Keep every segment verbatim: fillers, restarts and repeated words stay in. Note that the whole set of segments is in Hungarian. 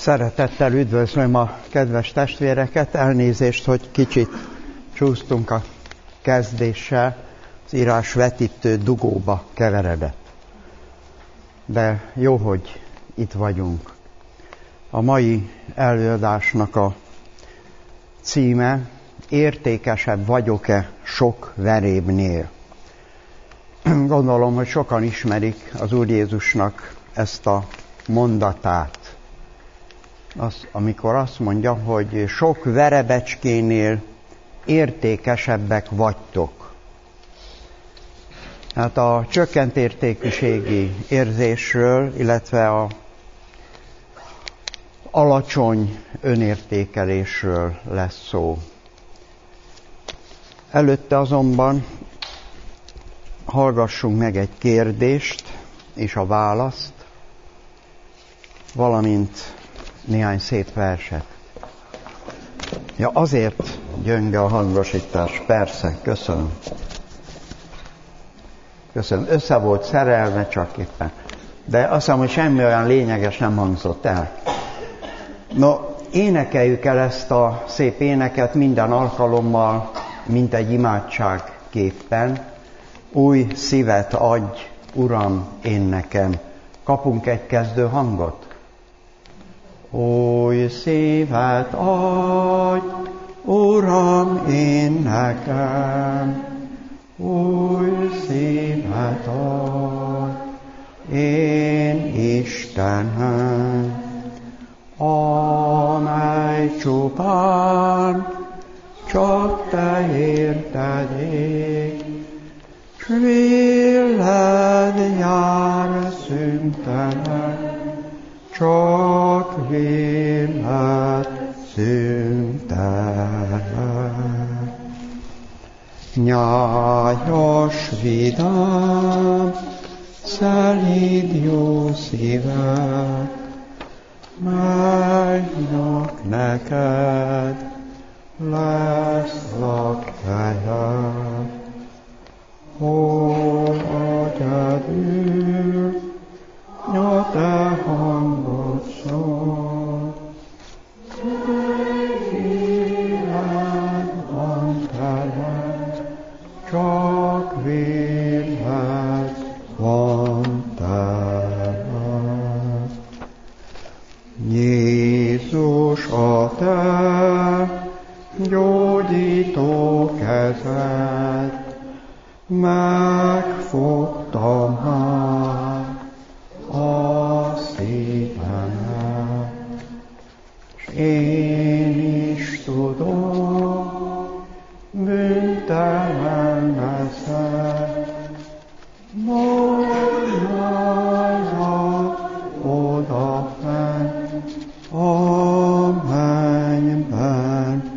Szeretettel üdvözlöm a kedves testvéreket, elnézést, hogy kicsit csúsztunk a kezdéssel, az írás vetítő dugóba keveredett. De jó, hogy itt vagyunk. A mai előadásnak a címe: értékesebb vagyok-e sok verébnél? Gondolom, hogy sokan ismerik az Úr Jézusnak ezt a mondatát. Az, amikor azt mondja, hogy sok verebecskénél értékesebbek vagytok. Hát a csökkent értékűségi érzésről, illetve a alacsony önértékelésről lesz szó. Előtte azonban hallgassunk meg egy kérdést és a választ, valamint néhány szép verset. Ja, azért gyönge a hangosítás. Persze, köszönöm. Köszönöm. Össze volt szerelve csak éppen. De azt hiszem, hogy semmi olyan lényeges nem hangzott el. No, énekeljük el ezt a szép éneket minden alkalommal, mint egy imádságképpen. Új szívet adj, Uram, én nekem. Kapunk egy kezdő hangot? Új szívet adj, Uram, én nekem. Új szívet adj, én Istenem. Amely csupán csak te érted ég, s véled jár szüntelen, csak véled szüntelen. Nyájas, vidám, szelíd jó szívek, melynek neked lesz lakhelyed. Hol egyedül, a te hangod szól, véled van tele, csak véled van tele. Jézus, a te gyógyító kezed, megfogtam már a szívemet, s én is tudom, bűntelen leszek, maradjak odafent, a mennyben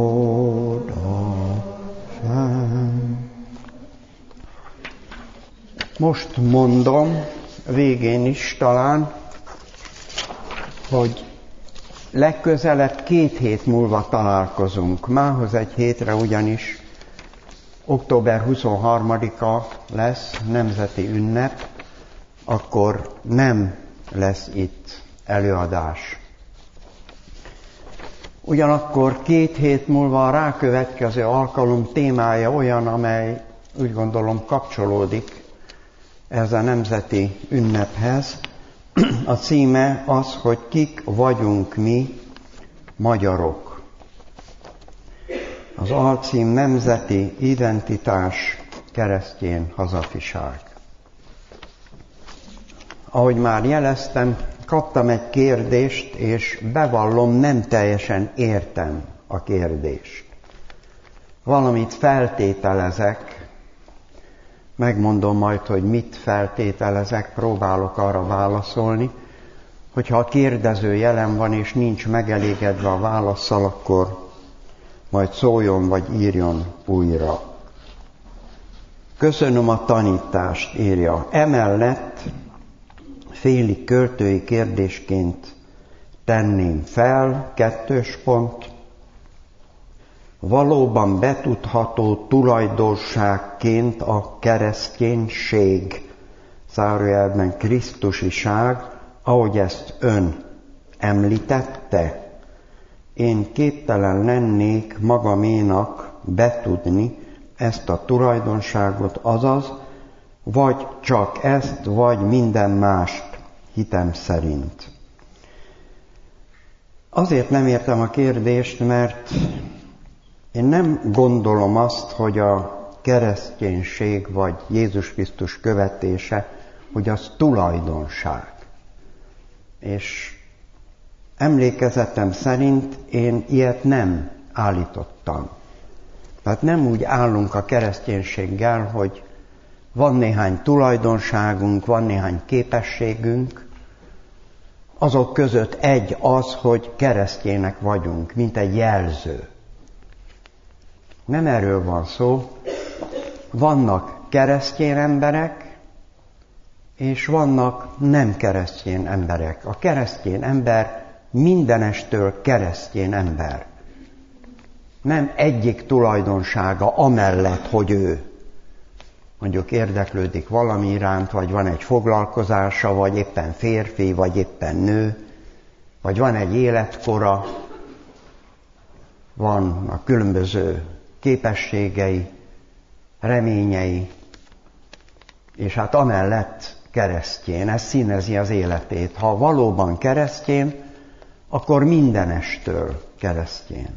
odafent. Most mondom, végén is talán, hogy legközelebb két hét múlva találkozunk. Mához egy hétre ugyanis október huszonharmadika lesz nemzeti ünnep, akkor nem lesz itt előadás. Ugyanakkor két hét múlva a rákövetkező alkalom témája olyan, amely úgy gondolom kapcsolódik ez a nemzeti ünnephez. A címe az, hogy kik vagyunk mi, magyarok. Az alcím nemzeti identitás, keresztény hazafiság. Ahogy már jeleztem, kaptam egy kérdést, és bevallom, nem teljesen értem a kérdést. Valamit feltételezek, megmondom majd, hogy mit feltételezek, próbálok arra válaszolni, hogyha a kérdező jelen van és nincs megelégedve a válasszal, akkor majd szóljon vagy írjon újra. Köszönöm a tanítást, írja. Emellett félig költői kérdésként tenném fel, kettős pont, valóban betudható tulajdonságként a kereszténység, zárójelben Krisztusiság, ahogy ezt ön említette? Én képtelen lennék magaménak betudni ezt a tulajdonságot, azaz, vagy csak ezt, vagy minden mást hitem szerint. Azért nem értem a kérdést, mert én nem gondolom azt, hogy a kereszténység vagy Jézus Krisztus követése, hogy az tulajdonság. És emlékezetem szerint én ilyet nem állítottam. Tehát nem úgy állunk a kereszténységgel, hogy van néhány tulajdonságunk, van néhány képességünk, azok között egy az, hogy keresztjének vagyunk, mint egy jelző. Nem erről van szó. Vannak keresztény emberek, és vannak nem keresztény emberek. A keresztény ember mindenestől keresztény ember. Nem egyik tulajdonsága amellett, hogy ő mondjuk érdeklődik valami iránt, vagy van egy foglalkozása, vagy éppen férfi, vagy éppen nő, vagy van egy életkora, van a különböző képességei, reményei, és hát amellett keresztjén, ez színezi az életét. Ha valóban keresztjén, akkor mindenestől keresztjén.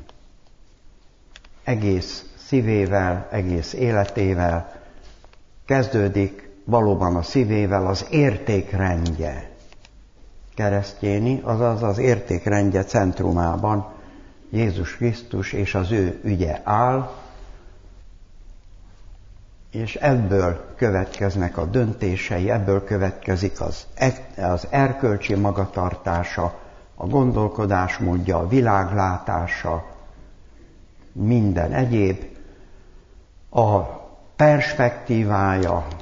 Egész szívével, egész életével kezdődik valóban a szívével az értékrendje keresztjéni, azaz az értékrendje centrumában Jézus Krisztus és az ő ügye áll, és ebből következnek a döntései, ebből következik az, az erkölcsi magatartása, a gondolkodásmódja, a világlátása, minden egyéb, a perspektívája,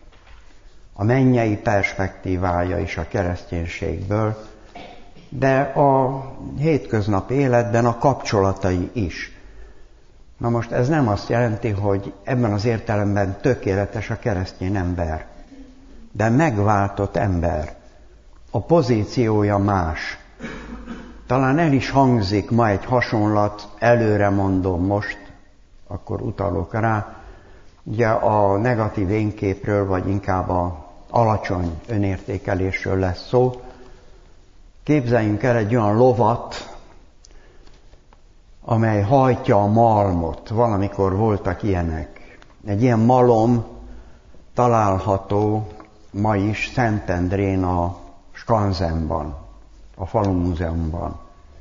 a mennyei perspektívája is a kereszténységből, de a hétköznapi életben a kapcsolatai is. Na most ez nem azt jelenti, hogy ebben az értelemben tökéletes a keresztény ember, de megváltott ember. A pozíciója más. Talán el is hangzik ma egy hasonlat, előre mondom most, akkor utalok rá, ugye a negatív énképről, vagy inkább a alacsony önértékelésről lesz szó. Képzeljünk el egy olyan lovat, amely hajtja a malmot. Valamikor voltak ilyenek. Egy ilyen malom található ma is Szentendrén a Skanzenban, a falumúzeumban.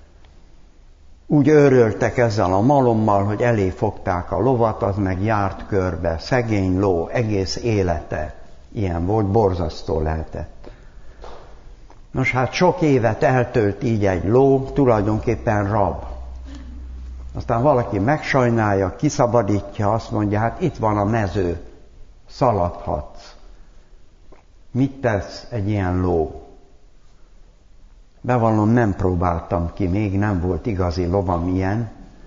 Úgy őröltek ezzel a malommal, hogy elé fogták a lovat, az meg járt körbe. Szegény ló, egész élete ilyen volt, borzasztó lehetett. Nos hát sok évet eltölt így egy ló, tulajdonképpen rab. Aztán valaki megsajnálja, kiszabadítja, azt mondja, hát itt van a mező, szaladhatsz. Mit tesz egy ilyen ló? Bevallom, nem próbáltam ki, még nem volt igazi lovam ilyen,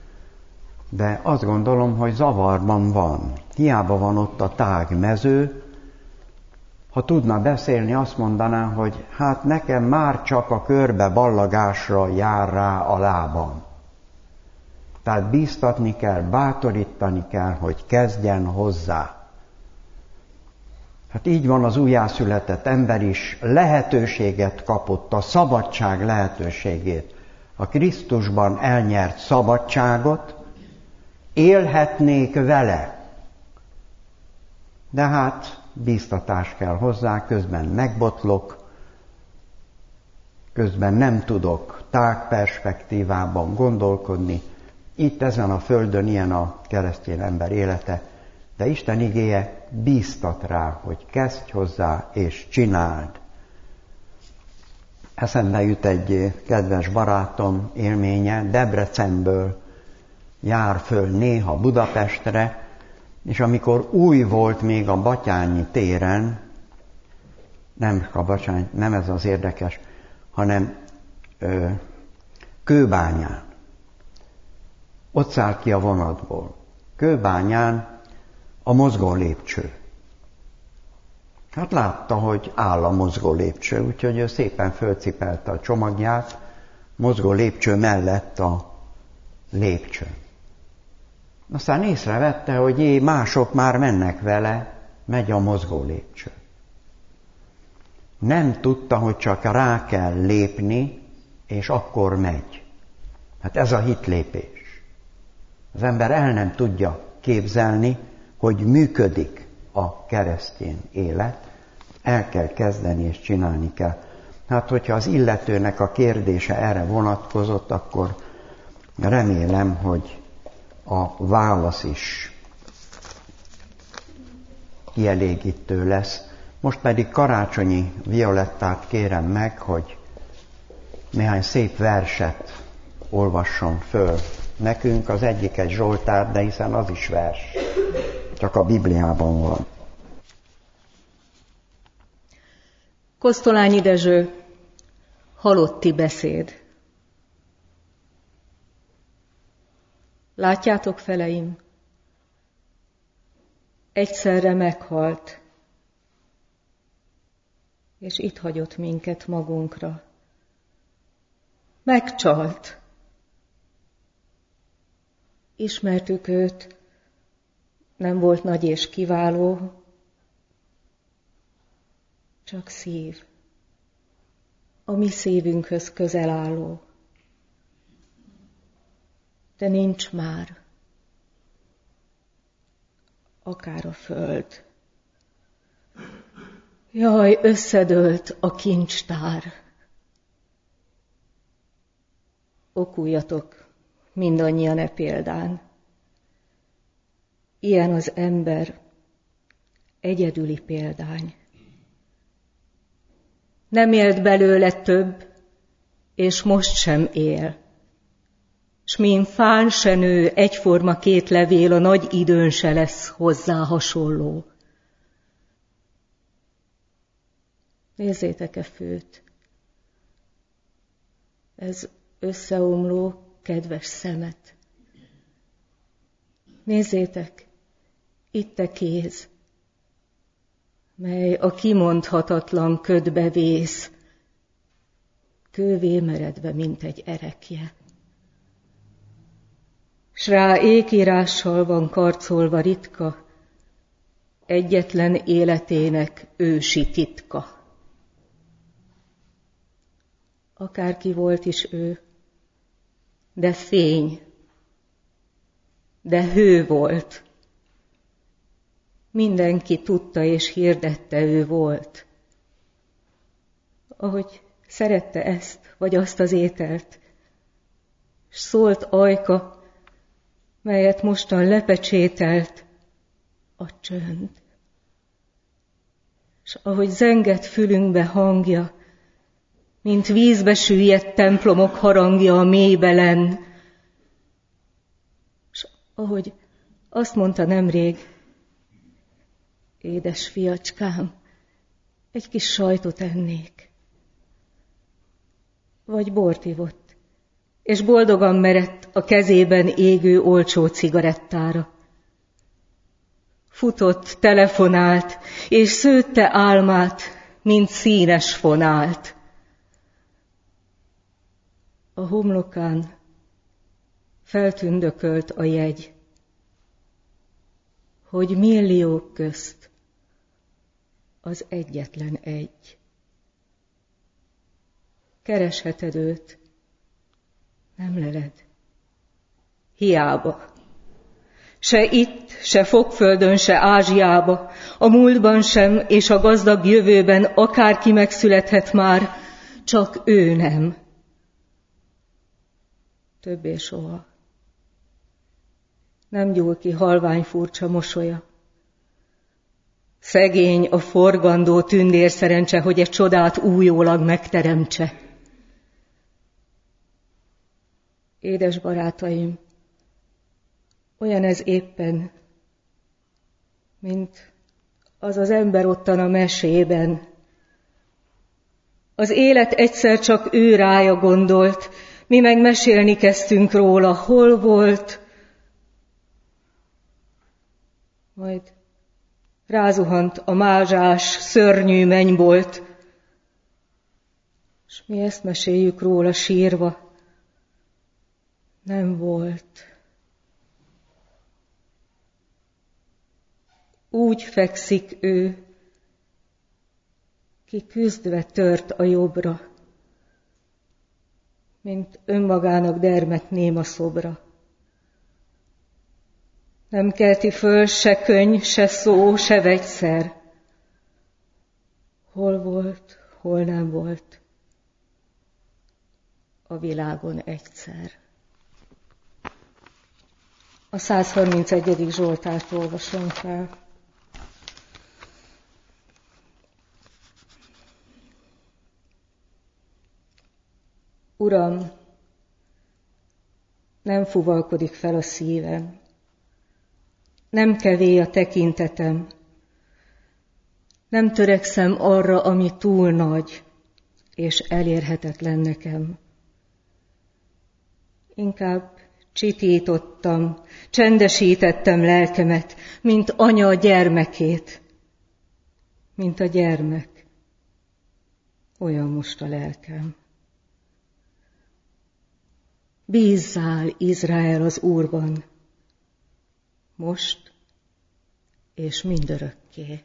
de azt gondolom, hogy zavarban van. Hiába van ott a tág mező, ha tudna beszélni, azt mondaná, hogy hát nekem már csak a körbe ballagásra jár rá a lábam. Tehát bíztatni kell, bátorítani kell, hogy kezdjen hozzá. Hát így van az újjászületett ember is, lehetőséget kapott, a szabadság lehetőségét, a Krisztusban elnyert szabadságot, élhetnék vele. De hát bíztatás kell hozzá, közben megbotlok, közben nem tudok tág perspektívában gondolkodni. Itt ezen a földön ilyen a keresztény ember élete, de Isten igéje bíztat rá, hogy kezdj hozzá és csináld. Eszembe jut egy kedves barátom élménye, Debrecenből jár föl néha Budapestre, és amikor új volt még a Batyányi téren, nem a Batyány, nem ez az érdekes, hanem ö, Kőbányán. Ott szállt ki a vonatból. Kőbányán a mozgó lépcső. Hát látta, hogy áll a mozgó lépcső, úgyhogy ő szépen fölcipelte a csomagját, mozgó lépcső mellett a lépcső. Aztán észrevette, hogy jé, mások már mennek vele, megy a mozgó lépcső. Nem tudta, hogy csak rá kell lépni, és akkor megy. Hát ez a hitlépés. Az ember el nem tudja képzelni, hogy működik a keresztény élet. El kell kezdeni és csinálni kell. Hát, hogyha az illetőnek a kérdése erre vonatkozott, akkor remélem, hogy a válasz is kielégítő lesz. Most pedig Karácsonyi Violettát kérem meg, hogy néhány szép verset olvasson föl nekünk. Az egyik egy Zsoltár, de hiszen az is vers, csak a Bibliában van. Kosztolányi Dezső, halotti beszéd. Látjátok, feleim, egyszerre meghalt, és itt hagyott minket magunkra. Megcsalt. Ismertük őt, nem volt nagy és kiváló, csak szív, a mi szívünkhöz közel álló. De nincs már, akár a föld. Jaj, összedőlt a kincstár. Okuljatok mindannyian e példán. Ilyen az ember, egyedüli példány. Nem élt belőle több, és most sem él. S min fán se nő, egyforma két levél, a nagy időn se lesz hozzá hasonló. Nézzétek-e főt? Ez összeomló, kedves szemet. Nézzétek, itt a kéz, mely a kimondhatatlan ködbe vész, kővé meredve, mint egy erekje. S rá ékírással van karcolva ritka, egyetlen életének ősi titka. Akárki volt is ő, de fény, de hő volt. Mindenki tudta és hirdette, ő volt. Ahogy szerette ezt vagy azt az ételt, s szólt ajka, melyet mostan lepecsételt a csönd. S ahogy zengett fülünkbe hangja, mint vízbe süllyedt templomok harangja a mélybelen, s ahogy azt mondta nemrég, édes fiacskám, egy kis sajtot ennék. Vagy bort ivott, és boldogan merett a kezében égő olcsó cigarettára. Futott, telefonált, és szőtte álmát, mint színes fonált. A homlokán feltündökölt a jegy, hogy milliók közt az egyetlen egy. Keresheted őt, nem leled. Hiába. Se itt, se Fokföldön, se Ázsiába, a múltban sem, és a gazdag jövőben akárki megszülethet már, csak ő nem. Többé soha. Nem gyúl ki halvány furcsa mosolya. Szegény a forgandó tündér szerencse, hogy egy csodát újólag megteremtse. Édes barátaim, olyan ez éppen, mint az az ember ottan a mesében. Az élet egyszer csak ő rája gondolt, mi meg mesélni kezdtünk róla, hol volt, majd rázuhant a mázsás, szörnyű mennybolt, s mi ezt meséljük róla sírva. Nem volt. Úgy fekszik ő, ki küzdve tört a jobbra, mint önmagának dermedt néma szobra. Nem kelti föl se könyv, se szó, se vegyszer. Hol volt, hol nem volt a világon egyszer. A százharmincegyedik Zsoltárt olvasom fel. Uram, nem fuvalkodik fel a szívem, nem kevély a tekintetem, nem törekszem arra, ami túl nagy és elérhetetlen nekem. Inkább csitítottam, csendesítettem lelkemet, mint anya a gyermekét, mint a gyermek. Olyan most a lelkem. Bízzál, Izrael, az Úrban, most és mindörökké.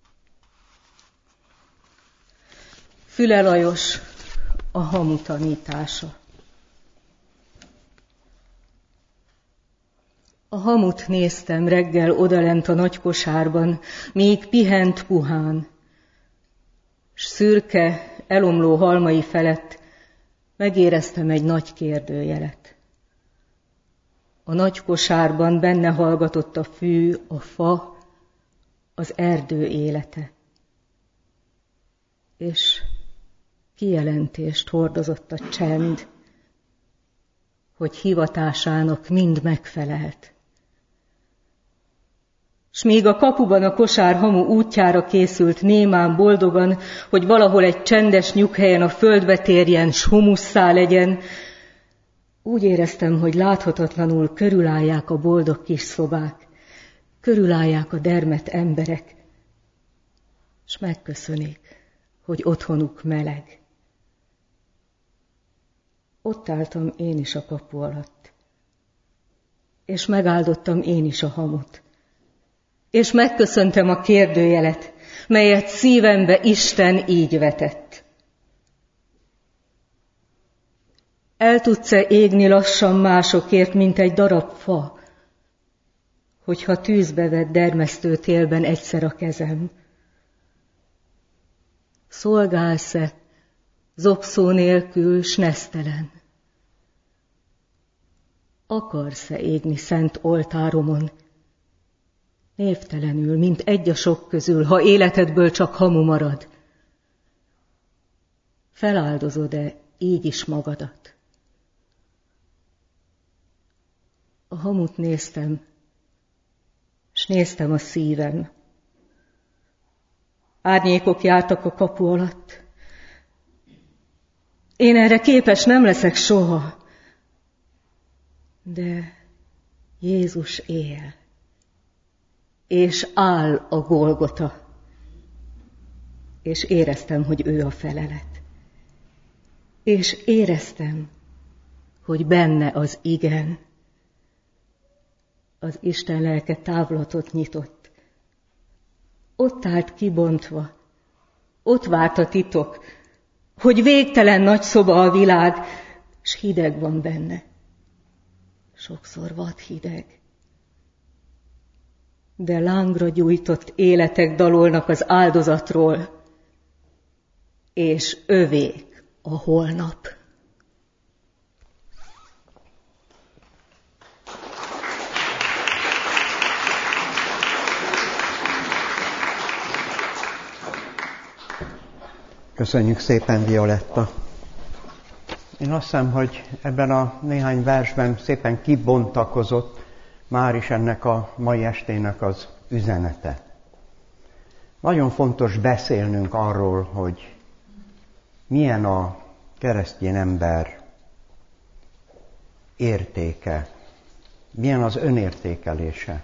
Füle Lajos, a hamu tanítása. A hamut néztem reggel odalent a nagy kosárban, még pihent puhán, s szürke, elomló halmai felett megéreztem egy nagy kérdőjelet. A nagy kosárban benne hallgatott a fű, a fa, az erdő élete. És kijelentést hordozott a csend, hogy hivatásának mind megfelelt. S még a kapuban a kosár hamu útjára készült némán boldogan, hogy valahol egy csendes nyughelyen a földbe térjen, s humusszá legyen, úgy éreztem, hogy láthatatlanul körülállják a boldog kis szobák, körülállják a dermedt emberek, s megköszönik, hogy otthonuk meleg. Ott álltam én is a kapu alatt, és megáldottam én is a hamut, és megköszöntem a kérdőjelet, melyet szívembe Isten így vetett. El tudsz-e égni lassan másokért, mint egy darab fa, hogyha tűzbe vett dermesztő télben egyszer a kezem? Szolgálsz-e zokszó nélkül, s nesztelen? Akarsz-e égni szent oltáromon, névtelenül, mint egy a sok közül, ha életedből csak hamu marad? Feláldozod-e így is magadat? A hamut néztem, s néztem a szívem. Árnyékok jártak a kapu alatt. Én erre képes nem leszek soha, de Jézus él, és áll a Golgota, és éreztem, hogy ő a felelet. És éreztem, hogy benne az igen. Az Isten lelke távlatot nyitott. Ott állt kibontva, ott várt a titok, hogy végtelen nagy szoba a világ, s hideg van benne. Sokszor vad hideg. De lángra gyújtott életek dalolnak az áldozatról, és övék a holnap. Köszönjük szépen, Violetta. Én azt hiszem, hogy ebben a néhány versben szépen kibontakozott már is ennek a mai estének az üzenete. Nagyon fontos beszélnünk arról, hogy milyen a keresztény ember értéke, milyen az önértékelése.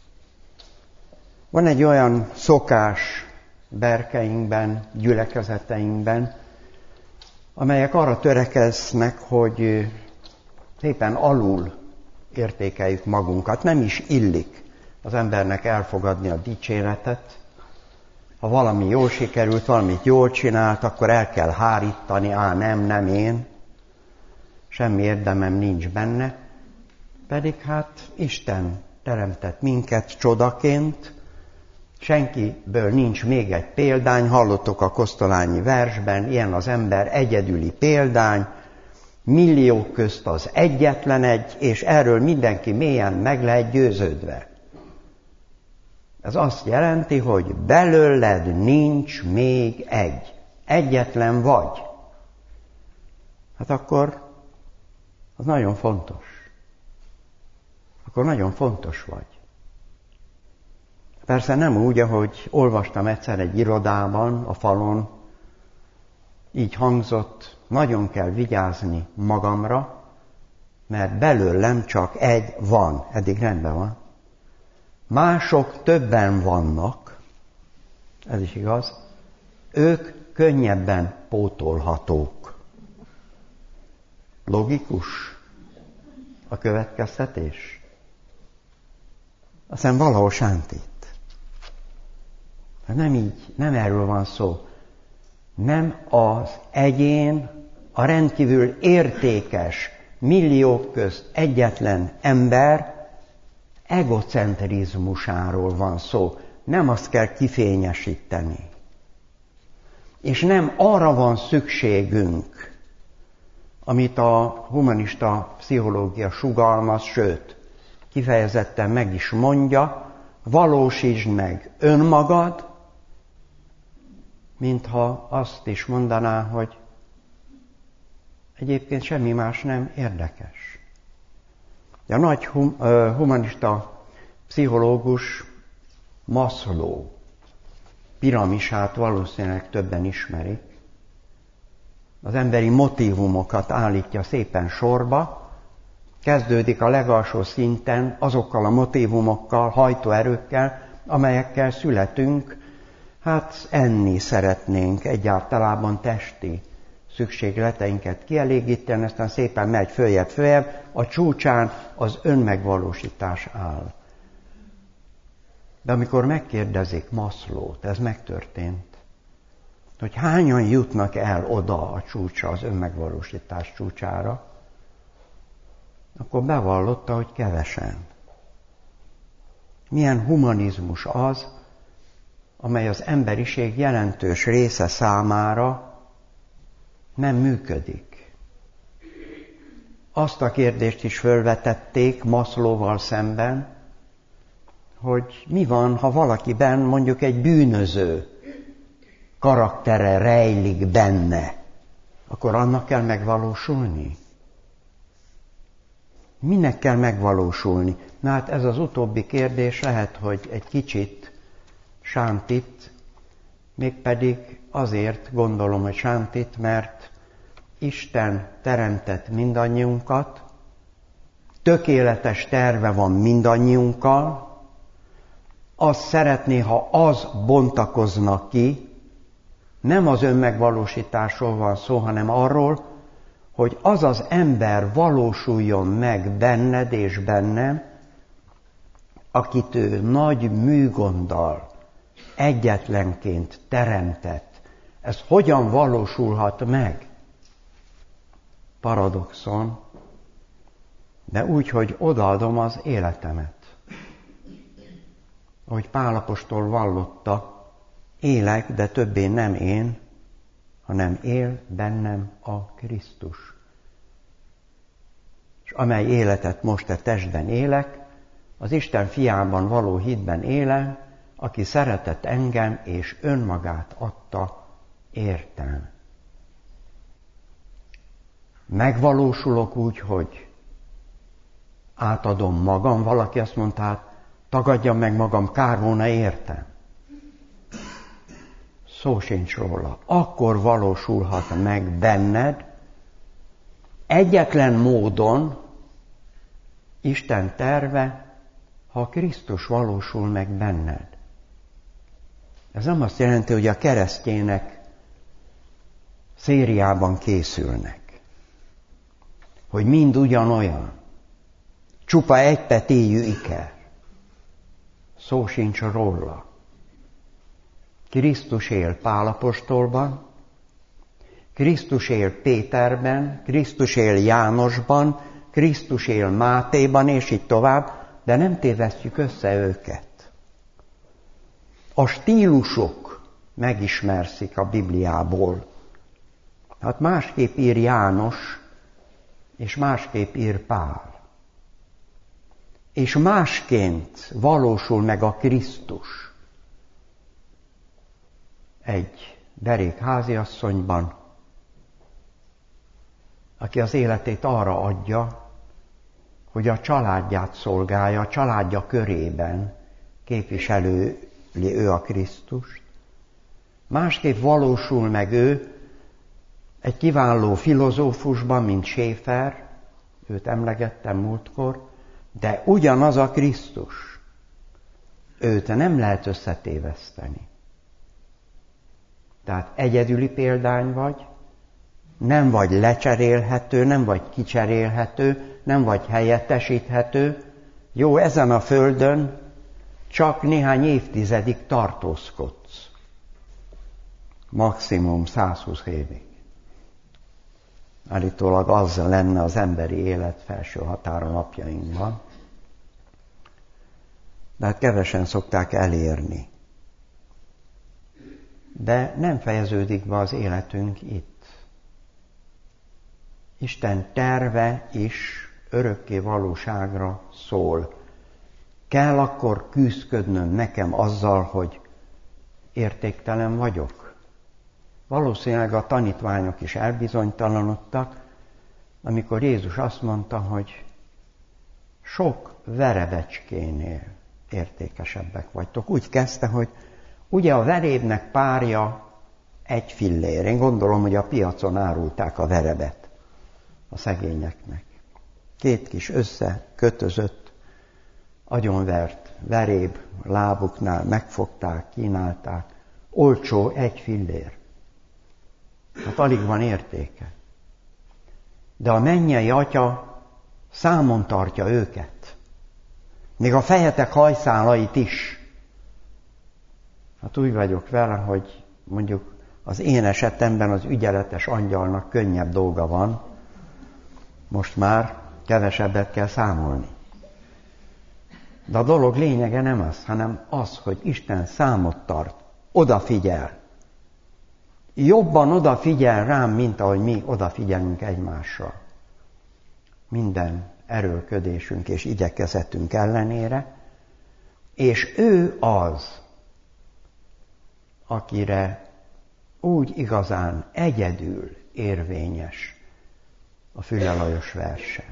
Van egy olyan szokás berkeinkben, gyülekezeteinkben, amelyek arra törekeznek, hogy szépen alul értékeljük magunkat. Nem is illik az embernek elfogadni a dicséretet. Ha valami jól sikerült, valamit jól csinált, akkor el kell hárítani, á, nem, nem én. Semmi érdemem nincs benne. Pedig hát Isten teremtett minket csodaként, senkiből nincs még egy példány, hallottok a Kosztolányi versben, ilyen az ember egyedüli példány, milliók közt az egyetlen egy, és erről mindenki mélyen meg lehet győződve. Ez azt jelenti, hogy belőled nincs még egy, egyetlen vagy. Hát akkor az nagyon fontos. Akkor nagyon fontos vagy. Persze nem úgy, ahogy olvastam egyszer egy irodában, a falon, így hangzott, nagyon kell vigyázni magamra, mert belőlem csak egy van, eddig rendben van. Mások többen vannak, ez is igaz, ők könnyebben pótolhatók. Logikus a következtetés? Aztán valahol sántít. Nem így, nem erről van szó. Nem az egyén, a rendkívül értékes, milliók közt egyetlen ember egocentrizmusáról van szó. Nem azt kell kifényesíteni. És nem arra van szükségünk, amit a humanista pszichológia sugalmaz, sőt, kifejezetten meg is mondja, valósítsd meg önmagad, mintha azt is mondaná, hogy egyébként semmi más nem érdekes. A nagy hum, uh, humanista pszichológus Maslow piramisát valószínűleg többen ismerik. Az emberi motívumokat állítja szépen sorba, kezdődik a legalsó szinten azokkal a motívumokkal, hajtóerőkkel, amelyekkel születünk, hát enni szeretnénk, egyáltalában testi szükségleteinket kielégíteni, aztán szépen megy följebb, följebb, a csúcsán az önmegvalósítás áll. De amikor megkérdezik Maslowt, ez megtörtént, hogy hányan jutnak el oda a csúcsra, az önmegvalósítás csúcsára, akkor bevallotta, hogy kevesen. Milyen humanizmus az, amely az emberiség jelentős része számára nem működik. Azt a kérdést is fölvetették Maslowval szemben, hogy mi van, ha valakiben mondjuk egy bűnöző karaktere rejlik benne, akkor annak kell megvalósulni? Minek kell megvalósulni? Na hát ez az utóbbi kérdés lehet, hogy egy kicsit sántít, mégpedig azért gondolom, hogy sántít, mert Isten teremtett mindannyiunkat, tökéletes terve van mindannyiunkkal, azt szeretné, ha az bontakozna ki, nem az önmegvalósításról van szó, hanem arról, hogy az az ember valósuljon meg benned és bennem, akit ő nagy műgonddal egyetlenként teremtett. Ez hogyan valósulhat meg? Paradoxon, de úgy, hogy odaadom az életemet. Ahogy Pál apostol vallotta, élek, de többé nem én, hanem él bennem a Krisztus. És amely életet most a testben élek, az Isten fiában való hitben élem, aki szeretett engem, és önmagát adta értem. Megvalósulok úgy, hogy átadom magam, valaki azt mondta, hát tagadjam meg magam, kár volna értem. Szó sincs róla. Akkor valósulhat meg benned egyetlen módon Isten terve, ha Krisztus valósul meg benned. Ez nem azt jelenti, hogy a keresztjének szériában készülnek, hogy mind ugyanolyan. Csupa egy petéjű iker. Szó sincs róla. Krisztus él Pál apostolban, Krisztus él Péterben, Krisztus él Jánosban, Krisztus él Mátéban, és így tovább, de nem tévesztjük össze őket. A stílusok megismerszik a Bibliából. Hát másképp ír János, és másképp ír Pál. És másként valósul meg a Krisztus. Egy derék háziasszonyban, aki az életét arra adja, hogy a családját szolgálja, a családja körében képviseli ő a Krisztust. Másképp valósul meg ő egy kiváló filozófusban, mint Schäfer, őt emlegettem múltkor, de ugyanaz a Krisztus. Őt nem lehet összetéveszteni. Tehát egyedüli példány vagy, nem vagy lecserélhető, nem vagy kicserélhető, nem vagy helyettesíthető. Jó, ezen a földön csak néhány évtizedig tartózkodsz. Maximum százhúsz évig. Állítólag az lenne az emberi élet felső határa napjainkban. De hát kevesen szokták elérni. De nem fejeződik be az életünk itt. Isten terve is örökké valóságra szól. Kell akkor küzdködnöm nekem azzal, hogy értéktelen vagyok? Valószínűleg a tanítványok is elbizonytalanodtak, amikor Jézus azt mondta, hogy sok verebecskénél értékesebbek vagytok. Úgy kezdte, hogy ugye a verébnek párja egy fillér. Én gondolom, hogy a piacon árulták a verebet a szegényeknek. Két kis összekötözött, agyonvert veréb lábuknál megfogták, kínálták. Olcsó egy fillér. Hát alig van értéke. De a mennyei Atya számon tartja őket. Még a fejetek hajszálait is. Hát úgy vagyok vele, hogy mondjuk az én esetemben az ügyeletes angyalnak könnyebb dolga van. Most már kevesebbet kell számolni. De a dolog lényege nem az, hanem az, hogy Isten számot tart, odafigyel. Jobban odafigyel rám, mint ahogy mi odafigyelünk egymásra. Minden erőlködésünk és igyekezetünk ellenére, és ő az, akire úgy igazán egyedül érvényes a Füle Lajos verse.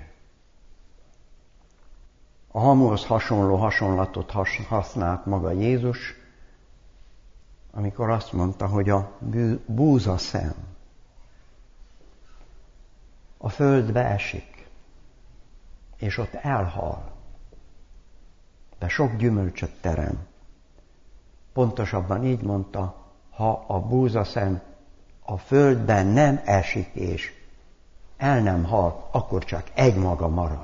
A hamuhoz hasonló hasonlatot használt maga Jézus, amikor azt mondta, hogy a búzaszem a földbe esik, és ott elhal, de sok gyümölcsöt terem. Pontosabban így mondta, ha a búzaszem a földben nem esik, és el nem hal, akkor csak egy maga marad.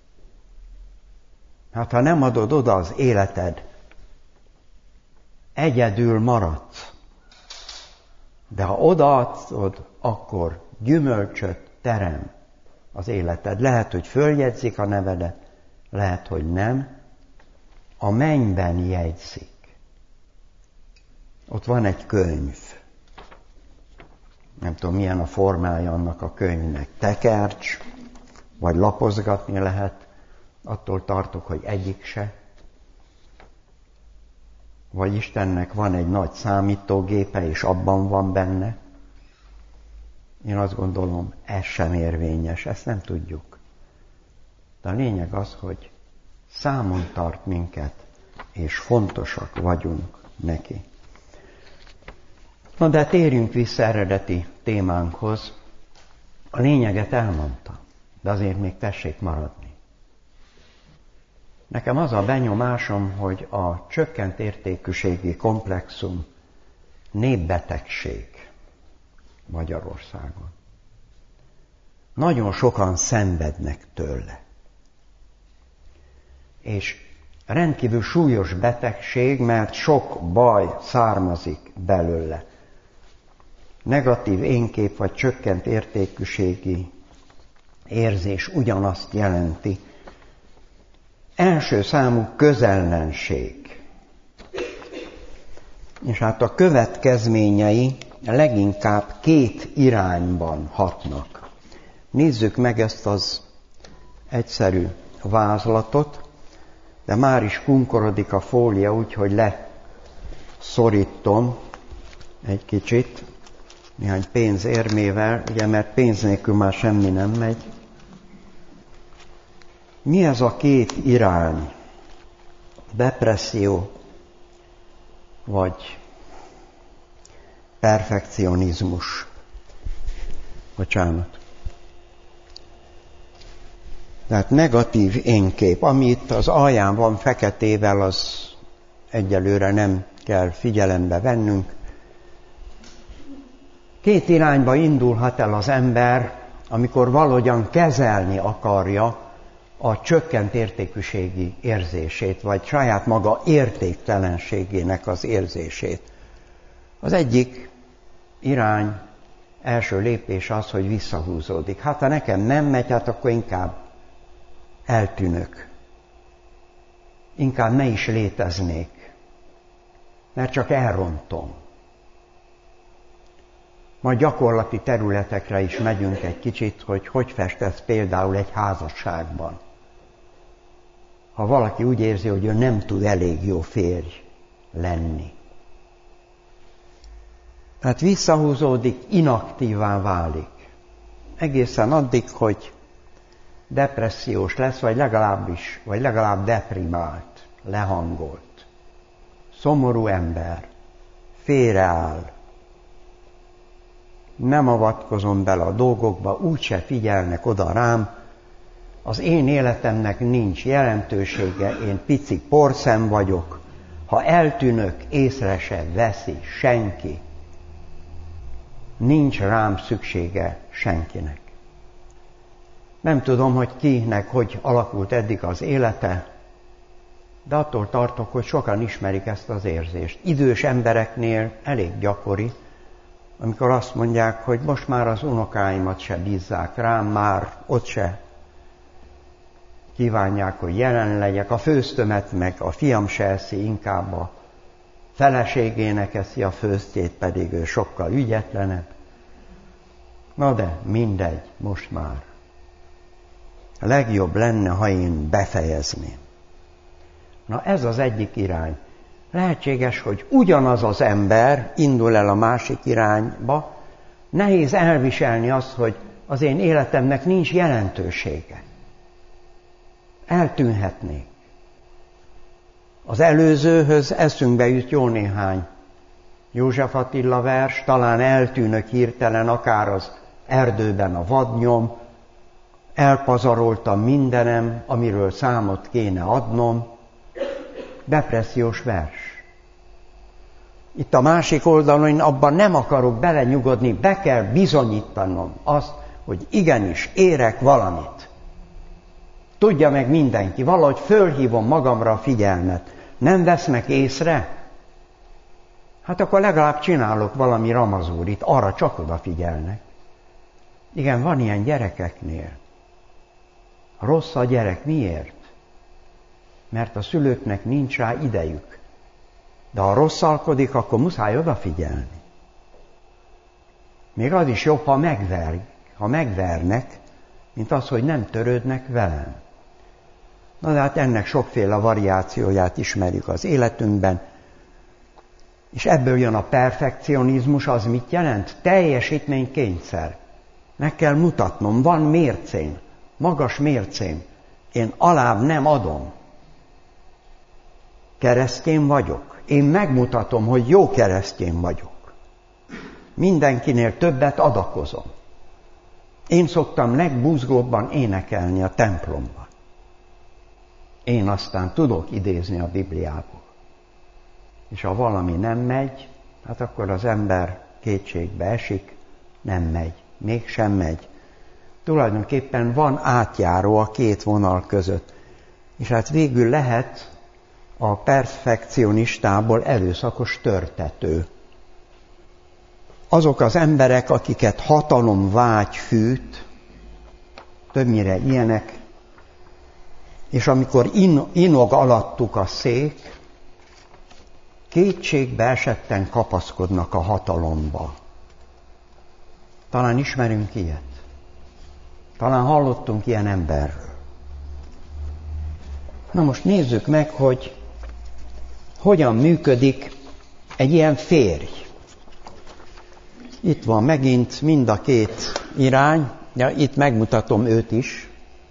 Hát ha nem adod oda az életed, egyedül maradsz. De ha odaadod, akkor gyümölcsöt terem az életed. Lehet, hogy följegyzik a nevedet, lehet, hogy nem. A mennyben jegyzik. Ott van egy könyv. Nem tudom, milyen a formája annak a könyvnek. Tekercs, vagy lapozgatni lehet. Attól tartok, hogy egyik se. Vagy Istennek van egy nagy számítógépe, és abban van benne. Én azt gondolom, ez sem érvényes, ezt nem tudjuk. De a lényeg az, hogy számon tart minket, és fontosak vagyunk neki. Na de térjünk vissza eredeti témánkhoz. A lényeget elmondta, de azért még tessék maradni. Nekem az a benyomásom, hogy a csökkent értékűségi komplexum népbetegség Magyarországon. nagyon sokan szenvednek tőle. És rendkívül súlyos betegség, mert sok baj származik belőle. Negatív énkép vagy csökkent értékűségi érzés ugyanazt jelenti. Első számú közellenség. És hát a következményei leginkább két irányban hatnak. Nézzük meg ezt az egyszerű vázlatot, de már is kunkorodik a fólia, úgyhogy leszorítom egy kicsit, néhány pénzérmével, ugye, mert pénz nélkül már semmi nem megy. Mi ez a két irány? Depresszió vagy perfekcionizmus? Bocsánat. Tehát negatív énkép. Ami itt az alján van feketével, az egyelőre nem kell figyelembe vennünk. Két irányba indulhat el az ember, amikor valahogyan kezelni akarja a csökkent értékűségi érzését, vagy saját maga értéktelenségének az érzését. Az egyik irány, első lépés az, hogy visszahúzódik. Hát ha nekem nem megy, hát akkor inkább eltűnök. Inkább ne is léteznék, mert csak elrontom. Majd gyakorlati területekre is megyünk egy kicsit, hogy hogy fest ez például egy házasságban. Ha valaki úgy érzi, hogy ő nem tud elég jó férj lenni. Tehát visszahúzódik, inaktívá válik. Egészen addig, hogy depressziós lesz, vagy legalábbis, vagy legalább deprimált, lehangolt. Szomorú ember, félreáll. Nem avatkozom bele a dolgokba, úgyse figyelnek oda rám, az én életemnek nincs jelentősége, én pici porszem vagyok, ha eltűnök, észre se veszi senki. Nincs rám szüksége senkinek. Nem tudom, hogy kinek hogy alakult eddig az élete, de attól tartok, hogy sokan ismerik ezt az érzést. Idős embereknél elég gyakori, amikor azt mondják, hogy most már az unokáimat se bízzák rám, már ott se kívánják, hogy jelen legyek. A főztömet meg a fiam se eszi, inkább a feleségének eszi a főztjét, pedig ő sokkal ügyetlenebb. Na de mindegy, most már. A legjobb lenne, ha én befejezném. Na ez az egyik irány. Lehetséges, hogy ugyanaz az ember indul el a másik irányba, nehéz elviselni azt, hogy az én életemnek nincs jelentősége. Eltűnhetnék. Az előzőhöz eszünkbe jut jó néhány József Attila vers, talán eltűnök hirtelen, akár az erdőben a vadnyom, elpazaroltam mindenem, amiről számot kéne adnom. Depressziós vers. Itt a másik oldalon én abban nem akarok belenyugodni, be kell bizonyítanom azt, hogy igenis érek valamit. Tudja meg mindenki, valahogy fölhívom magamra a figyelmet. Nem vesznek észre? Hát akkor legalább csinálok valami ramazúrit, arra csak odafigyelnek. Igen, van ilyen gyerekeknél. Rossz a gyerek, miért? Mert a szülőknek nincs rá idejük. De ha rosszalkodik, akkor muszáj odafigyelni. Még az is jobb, ha megver, ha megvernek, mint az, hogy nem törődnek velem. Na de hát ennek sokféle variációját ismerjük az életünkben, és ebből jön a perfekcionizmus, az mit jelent? Teljesítménykényszer. Meg kell mutatnom, van mércém, magas mércém, én alább nem adom. Keresztény vagyok, én megmutatom, hogy jó keresztény vagyok. Mindenkinél többet adakozom. Én szoktam legbúzgóbban énekelni a templomban. Én aztán tudok idézni a Bibliából. És ha valami nem megy, hát akkor az ember kétségbe esik, nem megy, mégsem megy. tulajdonképpen van átjáró a két vonal között. És hát végül lehet a perfekcionistából erőszakos törtető. Azok az emberek, akiket hatalomvágy fűt, többnyire ilyenek, és amikor in- inog alattuk a szék, kétségbe esetten kapaszkodnak a hatalomba. Talán ismerünk ilyet. Talán hallottunk ilyen emberről. Na most nézzük meg, hogy hogyan működik egy ilyen férj. Itt van megint mind a két irány, ja, itt megmutatom őt is,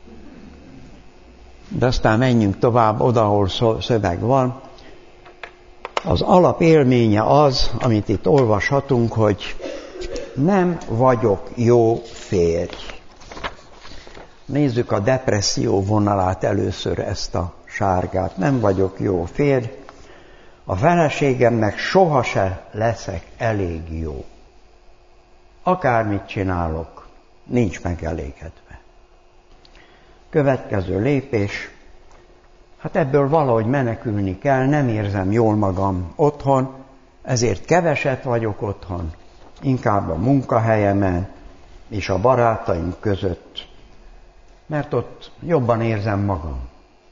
de aztán menjünk tovább oda, ahol szöveg van. Az alapélménye az, amit itt olvashatunk, hogy nem vagyok jó férj. Nézzük a depresszió vonalát először, ezt a sárgát. Nem vagyok jó férj, a feleségemnek soha se leszek elég jó. Akármit csinálok, nincs megelégedve. Következő lépés, hát ebből valahogy menekülni kell, nem érzem jól magam otthon, ezért keveset vagyok otthon, inkább a munkahelyemen és a barátaim között, mert ott jobban érzem magam.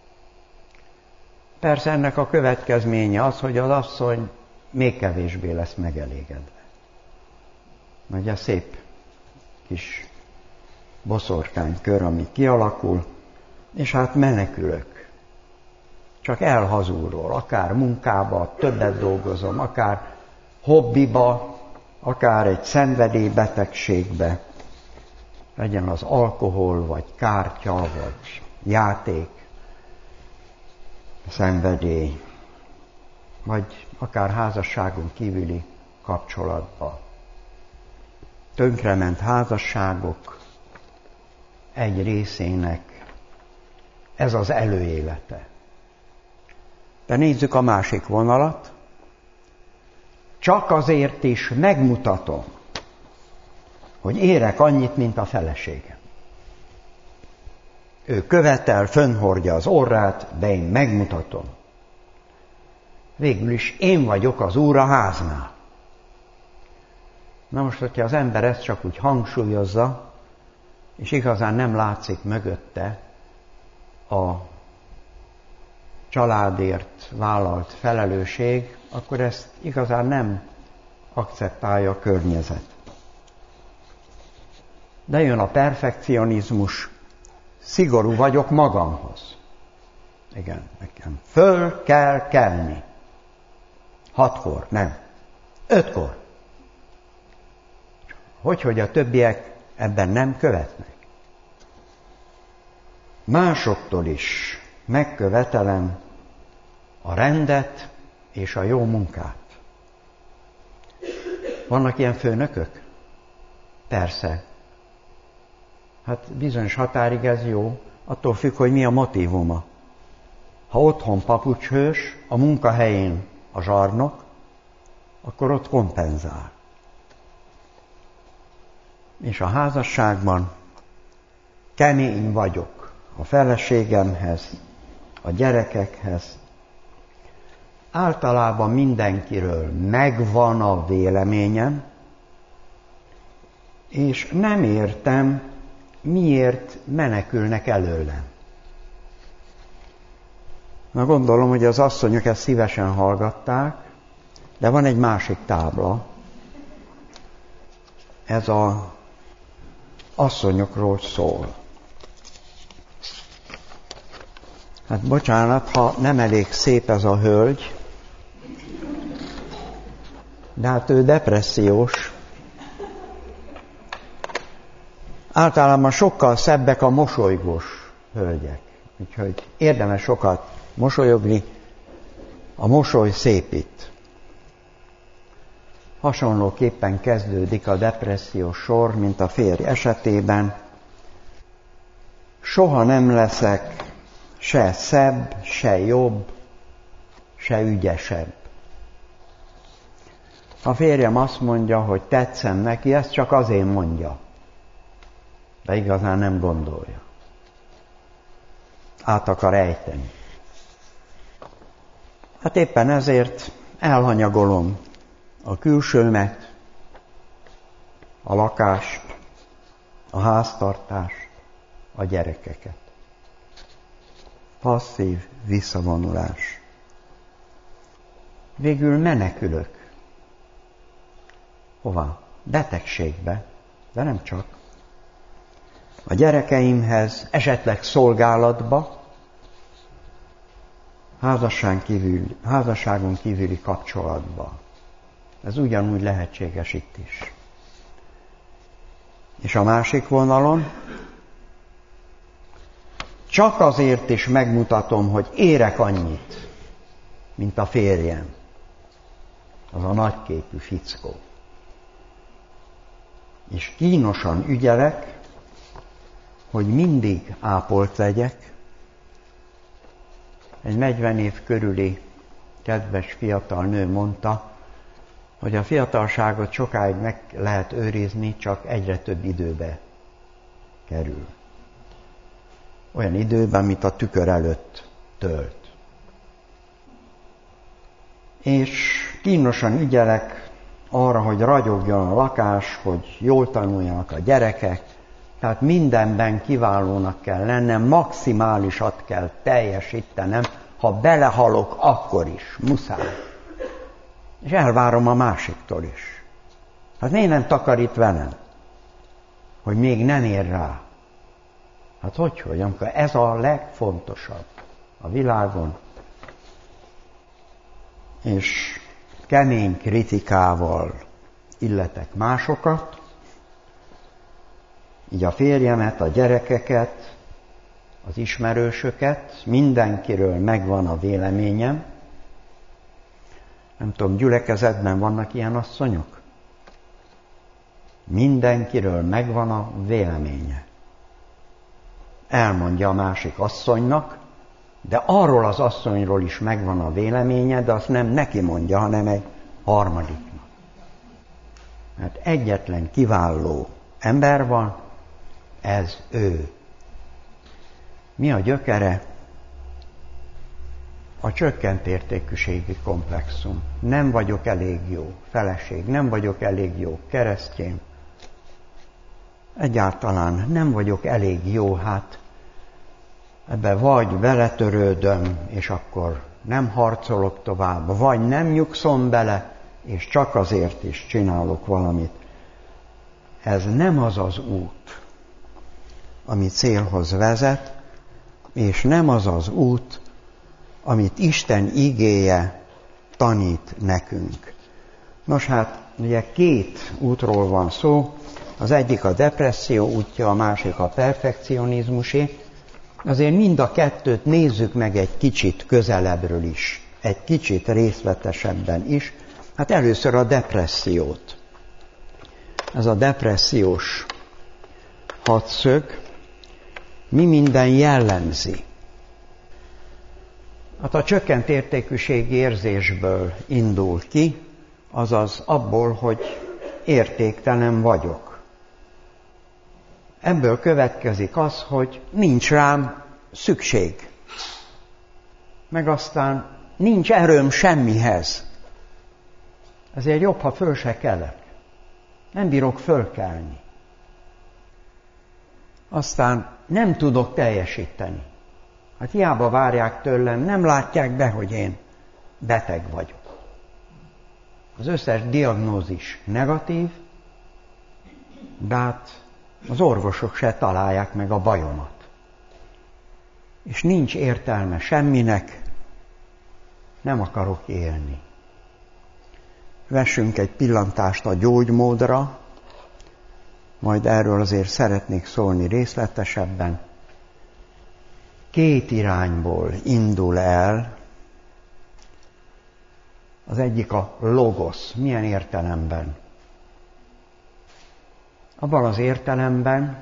Persze ennek a következménye az, hogy az asszony még kevésbé lesz megelégedve. Ugye szép kis boszorkánykör, ami kialakul, és hát menekülök. Csak elhazulról, akár munkába, többet dolgozom, akár hobbiba, akár egy szenvedélybetegségbe, legyen az alkohol, vagy kártya, vagy játék, szenvedély, vagy akár házasságon kívüli kapcsolatba. Tönkrement házasságok egy részének ez az előélete. De nézzük a másik vonalat. Csak azért is megmutatom, hogy érek annyit, mint a feleségem. Ő követel, fönnhordja az orrát, de én megmutatom. Végül is én vagyok az úr a háznál. Na most, hogyha az ember ezt csak úgy hangsúlyozza, és igazán nem látszik mögötte a családért vállalt felelősség, akkor ezt igazán nem akceptálja a környezet. De jön a perfekcionizmus, szigorú vagyok magamhoz. Igen, nekem föl kell kelni. Hatkor, nem. Ötkor. Hogy, hogy a többiek ebben nem követnek. Másoktól is megkövetelem a rendet és a jó munkát. Vannak ilyen főnökök? Persze. Hát bizonyos határig ez jó, attól függ, hogy mi a motívuma. Ha otthon papucshős, a munkahelyén a zsarnok, akkor ott kompenzál. És a házasságban kemény vagyok a feleségemhez, a gyerekekhez. Általában mindenkiről megvan a véleményem, és nem értem, miért menekülnek előlem. Na gondolom, hogy az asszonyok ezt szívesen hallgatták, de van egy másik tábla. Ez az asszonyokról szól. Hát bocsánat, ha nem elég szép ez a hölgy, de hát ő depressziós. Általában sokkal szebbek a mosolygós hölgyek. Úgyhogy érdemes sokat mosolyogni, a mosoly szépít. Hasonlóképpen kezdődik a depressziós sor, mint a férj esetében. Soha nem leszek se szebb, se jobb, se ügyesebb. A férjem azt mondja, hogy tetszem neki, ezt csak azért mondja. de igazán nem gondolja. Át akar ejteni. Hát éppen ezért elhanyagolom a külsőmet, a lakást, a háztartást, a gyerekeket. Passzív visszavonulás. Végül menekülök. Hová? Betegségbe, de nem csak. A gyerekeimhez, esetleg szolgálatba, házasság kívül, házasságon kívüli kapcsolatba. Ez ugyanúgy lehetséges itt is. És a másik vonalon, csak azért is megmutatom, hogy érek annyit, mint a férjem. Az a nagyképű fickó. És kínosan ügyelek, hogy mindig ápolt legyek. Egy negyven év körüli kedves fiatal nő mondta, hogy a fiatalságot sokáig meg lehet őrizni, csak egyre több időbe kerül. Olyan időben, mint a tükör előtt tölt. És kínosan ügyelek arra, hogy ragyogjon a lakás, hogy jól tanuljanak a gyerekek, tehát mindenben kiválónak kell lennem, maximálisat kell teljesítenem, ha belehalok, akkor is, muszáj. És elvárom a másiktól is. Hát miért nem takarít velem? Hogy még nem ér rá. Hát hogy, hogy, amikor ez a legfontosabb a világon, és kemény kritikával illetek másokat, így a férjemet, a gyerekeket, az ismerősöket, mindenkiről megvan a véleményem. Nem tudom, gyülekezetben vannak ilyen asszonyok? Mindenkiről megvan a véleménye. Elmondja a másik asszonynak, de arról az asszonyról is megvan a véleménye, de azt nem neki mondja, hanem egy harmadiknak. Mert egyetlen kiváló ember van, ez ő. Mi a gyökere? A csökkent értékűségi komplexum. Nem vagyok elég jó feleség, nem vagyok elég jó keresztény. Egyáltalán nem vagyok elég jó, hát ebbe vagy beletörődöm, és akkor nem harcolok tovább, vagy nem nyugszom bele, és csak azért is csinálok valamit. Ez nem az az út, ami célhoz vezet, és nem az az út, amit Isten igéje tanít nekünk. Nos hát, ugye két útról van szó, az egyik a depresszió útja, a másik a perfekcionizmusé. Azért mind a kettőt nézzük meg egy kicsit közelebbről is, egy kicsit részletesebben is. Hát először a depressziót. Ez a depressziós hatszög, mi minden jellemzi? Hát a csökkent értékűségi érzésből indul ki, azaz abból, hogy értéktelen vagyok. Ebből következik az, hogy nincs rám szükség. Meg aztán nincs erőm semmihez. Ezért jobb, ha föl se kelek. Nem bírok fölkelni. Aztán nem tudok teljesíteni. Hát hiába várják tőlem, nem látják be, hogy én beteg vagyok. Az összes diagnózis negatív, de hát az orvosok se találják meg a bajomat. És nincs értelme semminek, nem akarok élni. Vessünk egy pillantást a gyógymódra, majd erről azért szeretnék szólni részletesebben. Két irányból indul el. Az egyik a logosz. Milyen értelemben? Abban az értelemben,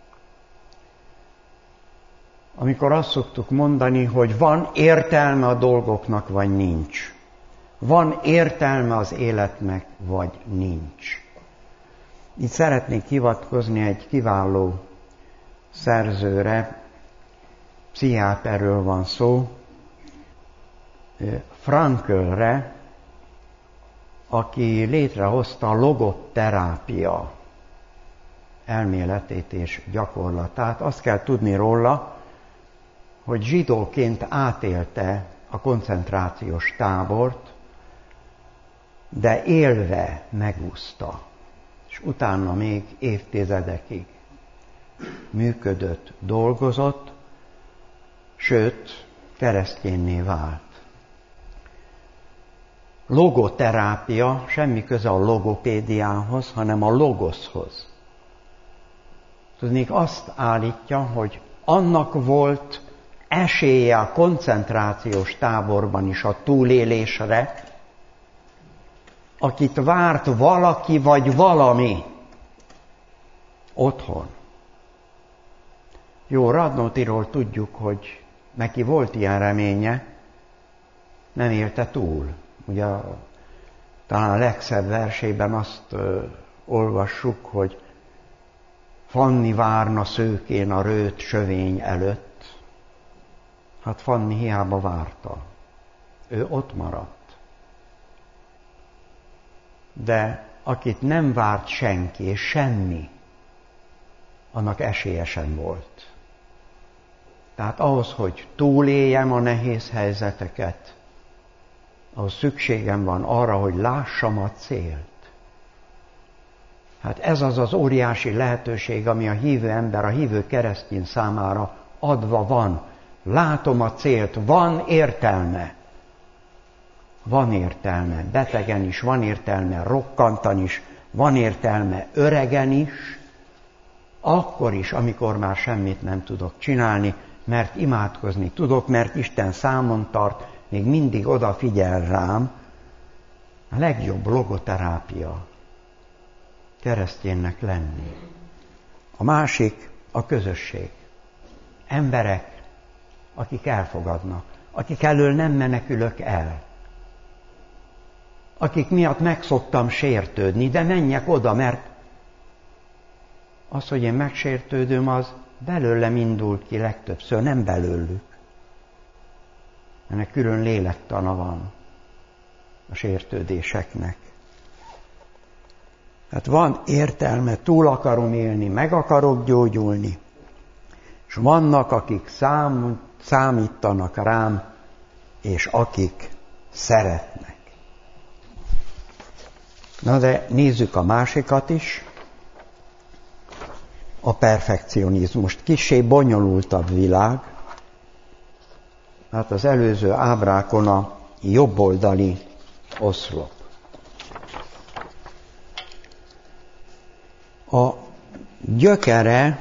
amikor azt szoktuk mondani, hogy van értelme a dolgoknak, vagy nincs. Van értelme az életnek, vagy nincs. Itt szeretnék hivatkozni egy kiváló szerzőre, pszichiáterről van szó, Franklre, aki létrehozta a logoterápia elméletét és gyakorlatát. Azt kell tudni róla, hogy zsidóként átélte a koncentrációs tábort, de élve megúszta, és utána még évtizedekig működött, dolgozott, sőt, keresztényné vált. Logoterápia semmi köze a logopédiához, hanem a logoszhoz. Tudnék, azt állítja, hogy annak volt esélye a koncentrációs táborban is a túlélésre, akit várt valaki vagy valami otthon. Jó, Radnótiról tudjuk, hogy neki volt ilyen reménye, nem élte túl. Ugye talán a legszebb versében azt ö, olvassuk, hogy Fanni várna szőkén a rőt sövény előtt. Hát Fanni hiába várta. Ő ott maradt. De akit nem várt senki és semmi, annak esélye sem volt. Tehát ahhoz, hogy túléljem a nehéz helyzeteket, ahhoz szükségem van arra, hogy lássam a célt. Hát ez az az óriási lehetőség, ami a hívő ember, a hívő keresztény számára adva van. Látom a célt, van értelme. Van értelme betegen is, van értelme rokkantan is, van értelme öregen is, akkor is, amikor már semmit nem tudok csinálni, mert imádkozni tudok, mert Isten számon tart, még mindig odafigyel rám. A legjobb logoterápia kereszténynek lenni. A másik a közösség. Emberek, akik elfogadnak, akik elől nem menekülök el, akik miatt meg szoktam sértődni, de menjek oda, mert az, hogy én megsértődöm, az belőlem indul ki legtöbbször, nem belőlük. Ennek külön lélektana van a sértődéseknek. Hát van értelme, túl akarom élni, meg akarok gyógyulni, és vannak, akik szám, számítanak rám, és akik szeretnek. Na de nézzük a másikat is, a perfekcionizmust. Kissé bonyolultabb világ. Hát az előző ábrákon a jobboldali oszlop. A gyökere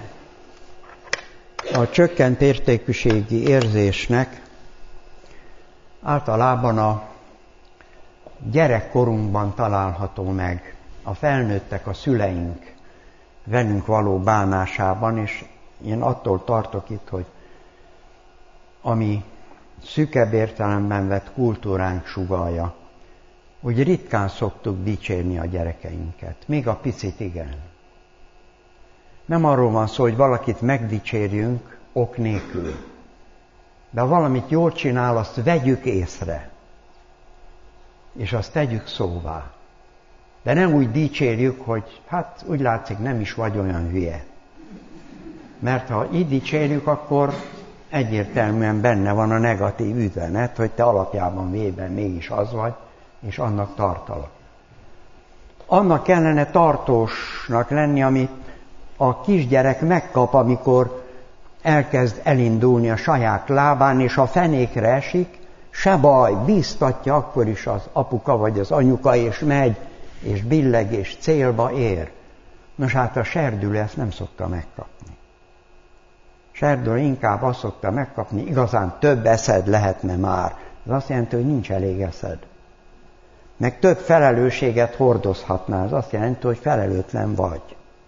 a csökkent értékűségi érzésnek általában a gyerekkorunkban található meg, a felnőttek, a szüleink velünk való bánásában, és én attól tartok itt, hogy ami szűkebb értelemben vett kultúránk sugallja, hogy ritkán szoktuk dicsérni a gyerekeinket. Még a picit igen. Nem arról van szó, hogy valakit megdicsérjünk ok nélkül. De ha valamit jól csinál, azt vegyük észre. És azt tegyük szóvá. De nem úgy dicsérjük, hogy hát úgy látszik, nem is vagy olyan hülye. Mert ha így dicsérjük, akkor egyértelműen benne van a negatív üzenet, hogy te alapjában véve mégis az vagy, és annak tartalak. Annak kellene tartósnak lenni, amit a kisgyerek megkap, amikor elkezd elindulni a saját lábán, és a fenékre esik, se baj, bíztatja akkor is az apuka vagy az anyuka, és megy, és billeg, és célba ér. Nos hát a serdülő ezt nem szokta megkapni. Serdülő inkább azt szokta megkapni, igazán több eszed lehetne már. Ez azt jelenti, hogy nincs elég eszed. Meg több felelősséget hordozhatnál, ez azt jelenti, hogy felelőtlen vagy.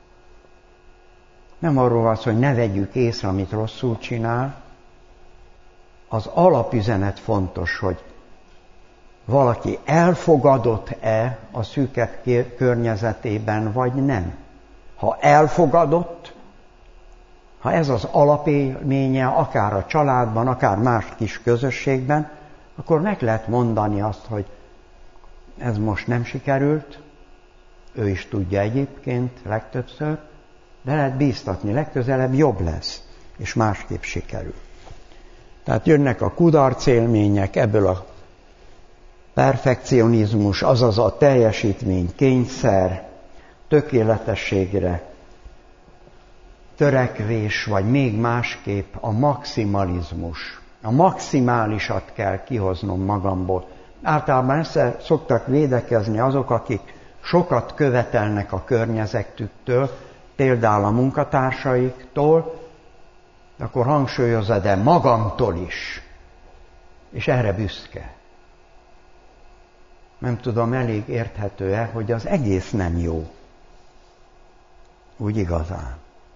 Nem arról van szó, hogy ne vegyük észre, amit rosszul csinál. Az alapüzenet fontos, hogy valaki elfogadott-e a szűkebb környezetében, vagy nem. Ha elfogadott, Ha ez az alapélménye, akár a családban, akár más kis közösségben, akkor meg lehet mondani azt, hogy ez most nem sikerült, ő is tudja egyébként legtöbbször, de lehet bíztatni, legközelebb jobb lesz, és másképp sikerül. Tehát jönnek a kudarcélmények, ebből a perfekcionizmus, azaz a teljesítmény, kényszer, tökéletességre, törekvés, vagy még másképp a maximalizmus. A maximálisat kell kihoznom magamból. Általában ezzel szoktak védekezni azok, akik sokat követelnek a környezetüktől, például a munkatársaiktól, akkor hangsúlyozza, de magamtól is. És erre büszke. Nem tudom, elég érthető-e, hogy az egész nem jó. Úgy igazán.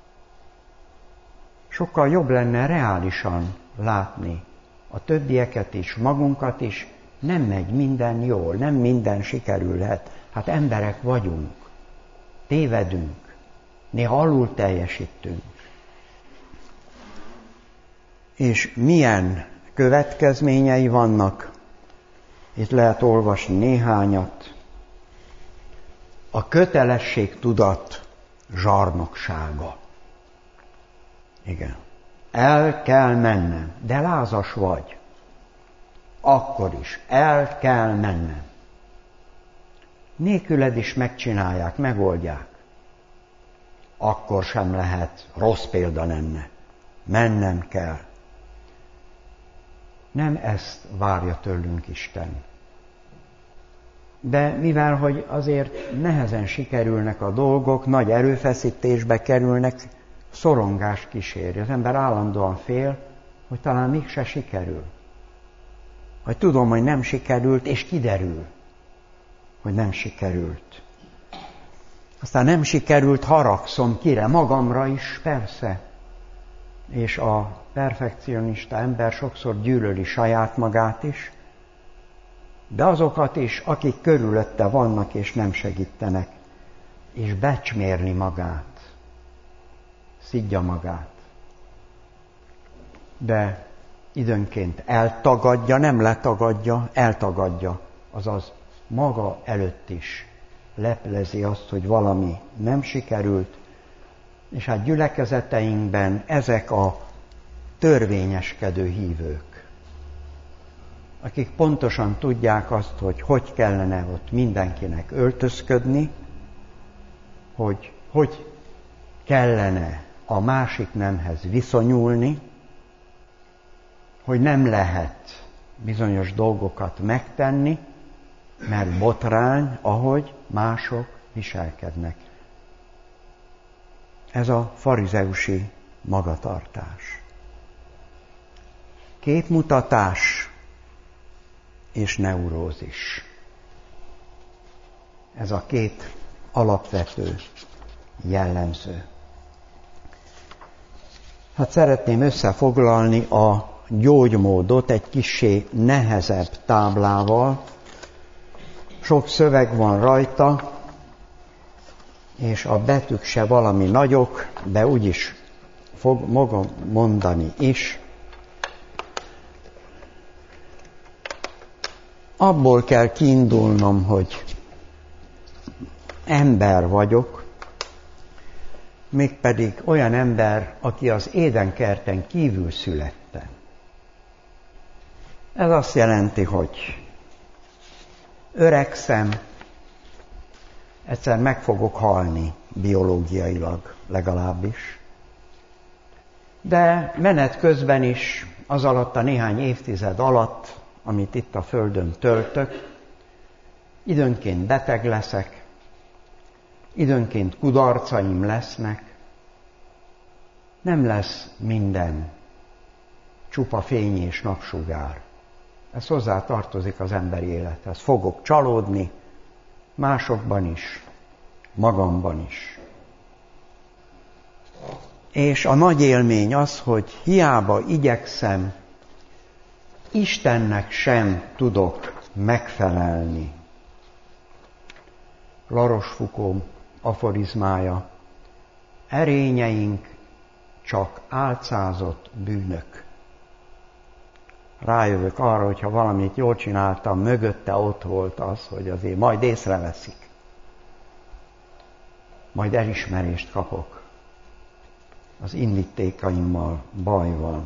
Sokkal jobb lenne reálisan látni a többieket is, magunkat is, nem megy minden jól, nem minden sikerülhet. Hát emberek vagyunk, tévedünk, néha alul teljesítünk. És milyen következményei vannak? Itt lehet olvasni néhányat. A kötelességtudat zsarnoksága. Igen. El kell mennem, de lázas vagy. Akkor is el kell mennem. Nélküled is megcsinálják, megoldják. Akkor sem lehet, rossz példa lenne. Mennem kell. Nem ezt várja tőlünk Isten. De mivel, hogy azért nehezen sikerülnek a dolgok, nagy erőfeszítésbe kerülnek, szorongás kíséri. Az ember állandóan fél, hogy talán mégse sikerül. Hogy tudom, hogy nem sikerült, és kiderül, hogy nem sikerült. Aztán nem sikerült, haragszom kire? Magamra is, persze. És a perfekcionista ember sokszor gyűlöli saját magát is, de azokat is, akik körülötte vannak és nem segítenek, és becsmérli magát, szidja magát. De időnként eltagadja, nem letagadja, eltagadja, azaz maga előtt is leplezi azt, hogy valami nem sikerült, és hát gyülekezeteinkben ezek a törvényeskedő hívők, akik pontosan tudják azt, hogy hogy kellene ott mindenkinek öltözködni, hogy hogy kellene a másik nemhez viszonyulni, hogy nem lehet bizonyos dolgokat megtenni, mert botrány, ahogy mások viselkednek. Ez a farizeusi magatartás. Képmutatás és neurózis. Ez a két alapvető jellemző. Hát szeretném összefoglalni a gyógymódot egy kissé nehezebb táblával. Sok szöveg van rajta, és a betűk se valami nagyok, de úgyis fog magam mondani is. Abból kell kiindulnom, hogy ember vagyok, mégpedig olyan ember, aki az édenkerten kívül születtem. Ez azt jelenti, hogy öregszem, egyszer meg fogok halni, biológiailag legalábbis. De menet közben is, az alatt a néhány évtized alatt, amit itt a Földön töltök, időnként beteg leszek, időnként kudarcaim lesznek, nem lesz minden csupa fény és napsugár. Ez hozzá tartozik az emberi élethez. Fogok csalódni, másokban is, magamban is. És a nagy élmény az, hogy hiába igyekszem, Istennek sem tudok megfelelni. La Rochefoucauld aforizmája. Erényeink csak álcázott bűnök. Rájövök arra, hogyha valamit jól csináltam, mögötte ott volt az, hogy azért majd észreveszik. Majd elismerést kapok. Az indítékaimmal baj van.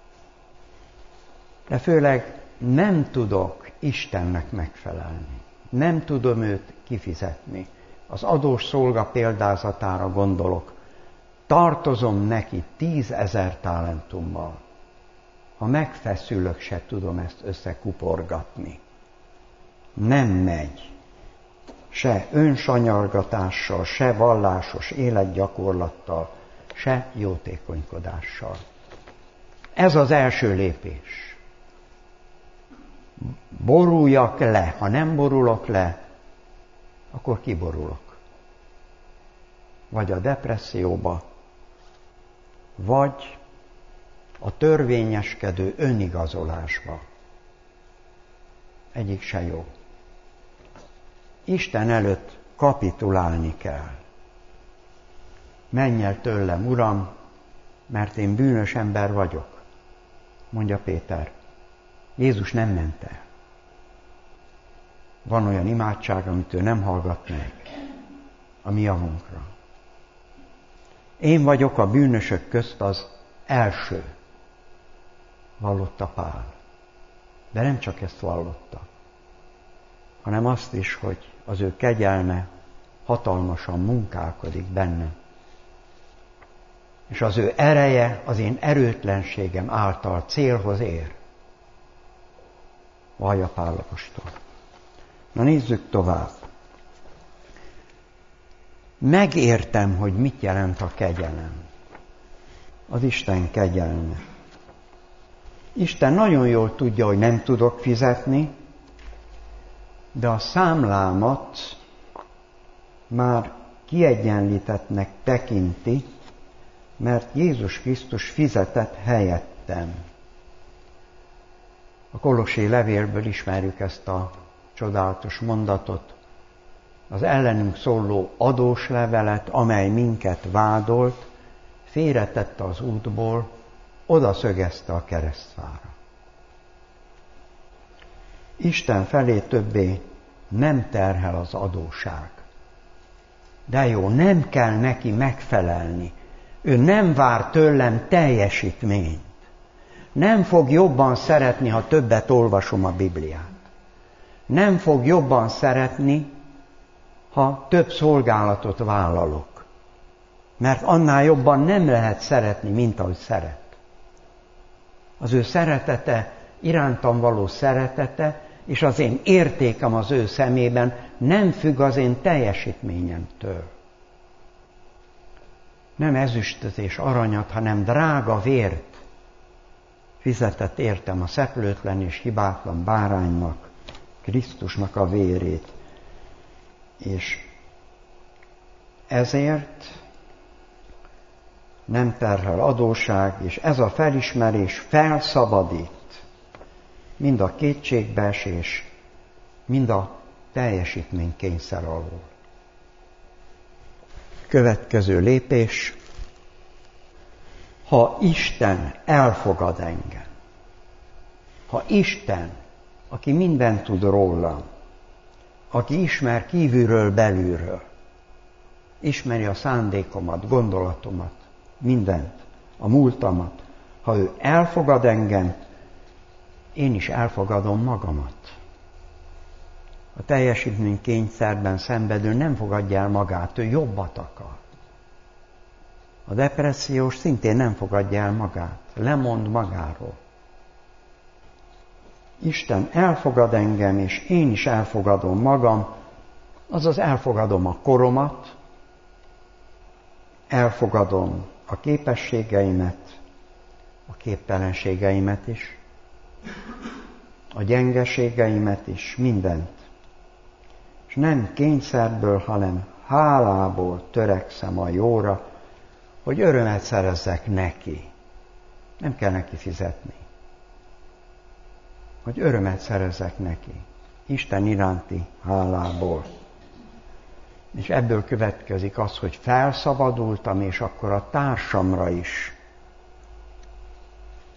De főleg nem tudok Istennek megfelelni. Nem tudom őt kifizetni. Az adós szolga példázatára gondolok. Tartozom neki tízezer talentummal. Ha megfeszülök, se tudom ezt összekuporgatni. Nem megy. Se önsanyargatással, se vallásos életgyakorlattal, se jótékonykodással. Ez az első lépés. Boruljak le. Ha nem borulok le, akkor kiborulok. Vagy a depresszióba, vagy a törvényeskedő önigazolásba. Egyik se jó. Isten előtt kapitulálni kell. Menj el tőlem, Uram, mert én bűnös ember vagyok, mondja Péter. Jézus nem ment el. Van olyan imádság, amit ő nem hallgat meg, a mi javunkra. Én vagyok a bűnösök közt az első, vallotta Pál. De nem csak ezt vallotta, hanem azt is, hogy az ő kegyelme hatalmasan munkálkodik bennem. És az ő ereje az én erőtlenségem által célhoz ér. Vallja Pál apostol. Na nézzük tovább. Megértem, hogy mit jelent a kegyelem. Az Isten kegyelme. Isten nagyon jól tudja, hogy nem tudok fizetni, de a számlámat már kiegyenlítettnek tekinti, mert Jézus Krisztus fizetett helyettem. A Kolossé levélből ismerjük ezt a csodálatos mondatot. Az ellenünk szóló adós levelet, amely minket vádolt, félretette az útból, oda szögezte a keresztfára. Isten felé többé nem terhel az adóság. De jó, nem kell neki megfelelni. Ő nem vár tőlem teljesítményt. Nem fog jobban szeretni, ha többet olvasom a Bibliát. Nem fog jobban szeretni, ha több szolgálatot vállalok. Mert annál jobban nem lehet szeretni, mint ahogy szeret. Az ő szeretete, irántam való szeretete, és az én értékem az ő szemében nem függ az én teljesítményemtől. Nem ezüstöt és aranyat, hanem drága vért fizetett értem a szeplőtlen és hibátlan báránynak, Krisztusnak a vérét. És ezért nem terhel adósság, és ez a felismerés felszabadít mind a kétségbeesés, mind a teljesítménykényszer alól. Következő lépés, ha Isten elfogad engem, ha Isten, aki mindent tud rólam, aki ismer kívülről, belülről, ismeri a szándékomat, gondolatomat, mindent, a múltamat, ha ő elfogad engem, én is elfogadom magamat. A teljesítménykényszerben szenvedő nem fogadja el magát, ő jobbat akar. A depressziós szintén nem fogadja el magát, lemond magáról. Isten elfogad engem, és én is elfogadom magam, azaz elfogadom a koromat, elfogadom a képességeimet, a képtelenségeimet is, a gyengeségeimet is, mindent. És nem kényszerből, hanem hálából törekszem a jóra, hogy örömet szerezzek neki. Nem kell neki fizetni. Hogy örömet szerezzek neki. Isten iránti hálából. És ebből következik az, hogy felszabadultam, és akkor a társamra is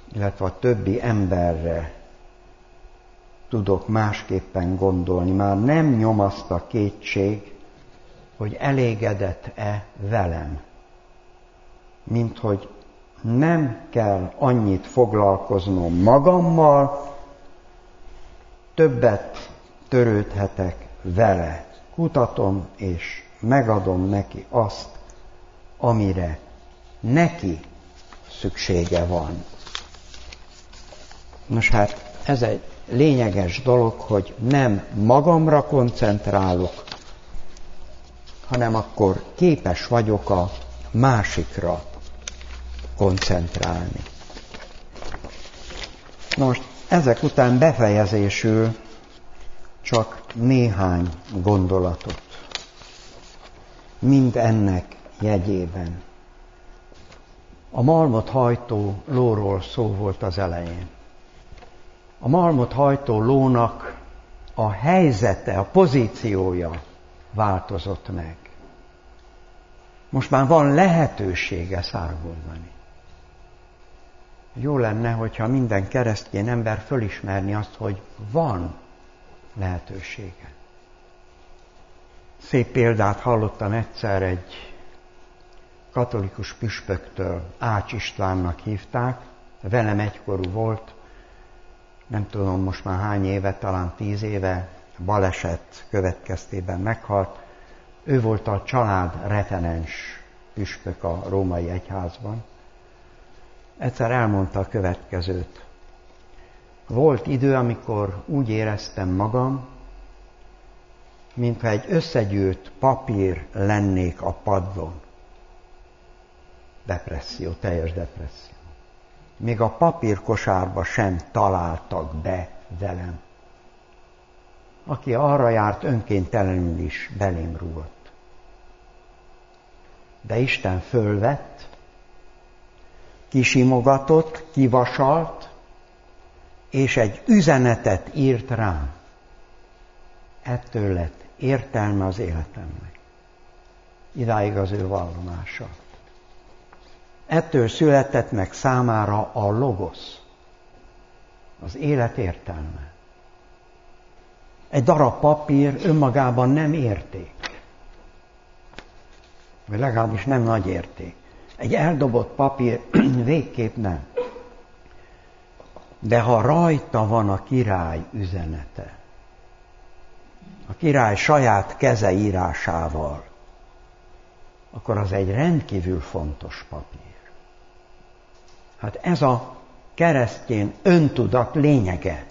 illetve a többi emberre tudok másképpen gondolni. Már nem nyomaszt a kétség, hogy elégedett-e velem, mint hogy nem kell annyit foglalkoznom magammal, többet törődhetek vele. Kutatom és megadom neki azt, amire neki szüksége van. Nos hát ez egy lényeges dolog, hogy nem magamra koncentrálok, hanem akkor képes vagyok a másikra koncentrálni. Most ezek után befejezésül csak néhány gondolatot. Mind ennek jegyében. A malmot hajtó lóról szó volt az elején. A malmot hajtó lónak a helyzete, a pozíciója változott meg. Most már van lehetősége szárguldani. Jó lenne, hogyha minden keresztény ember fölismerni azt, hogy van lehetősége. Szép példát hallottam egyszer egy katolikus püspöktől, Ács Istvánnak hívták, velem egykorú volt, nem tudom most már hány éve, talán tíz éve, baleset következtében meghalt. Ő volt a család retenens püspök a római egyházban. Egyszer elmondta a következőt. Volt idő, amikor úgy éreztem magam, mintha egy összegyűjt papír lennék a padlón. Depresszió, teljes depresszió. Még a papírkosárba sem találtak be velem. Aki arra járt, önkéntelenül is belém rúgott. De Isten fölvett, kisimogatott, kivasalt, és egy üzenetet írt rám. Ettől lett értelme az életemnek. Idáig az ő vallomása. Ettől született meg számára a logosz, az élet értelme. Egy darab papír önmagában nem érték, vagy legalábbis nem nagy érték. Egy eldobott papír végképp nem. De ha rajta van a király üzenete, a király saját keze írásával, akkor az egy rendkívül fontos papír. Hát ez a keresztény öntudat lényege.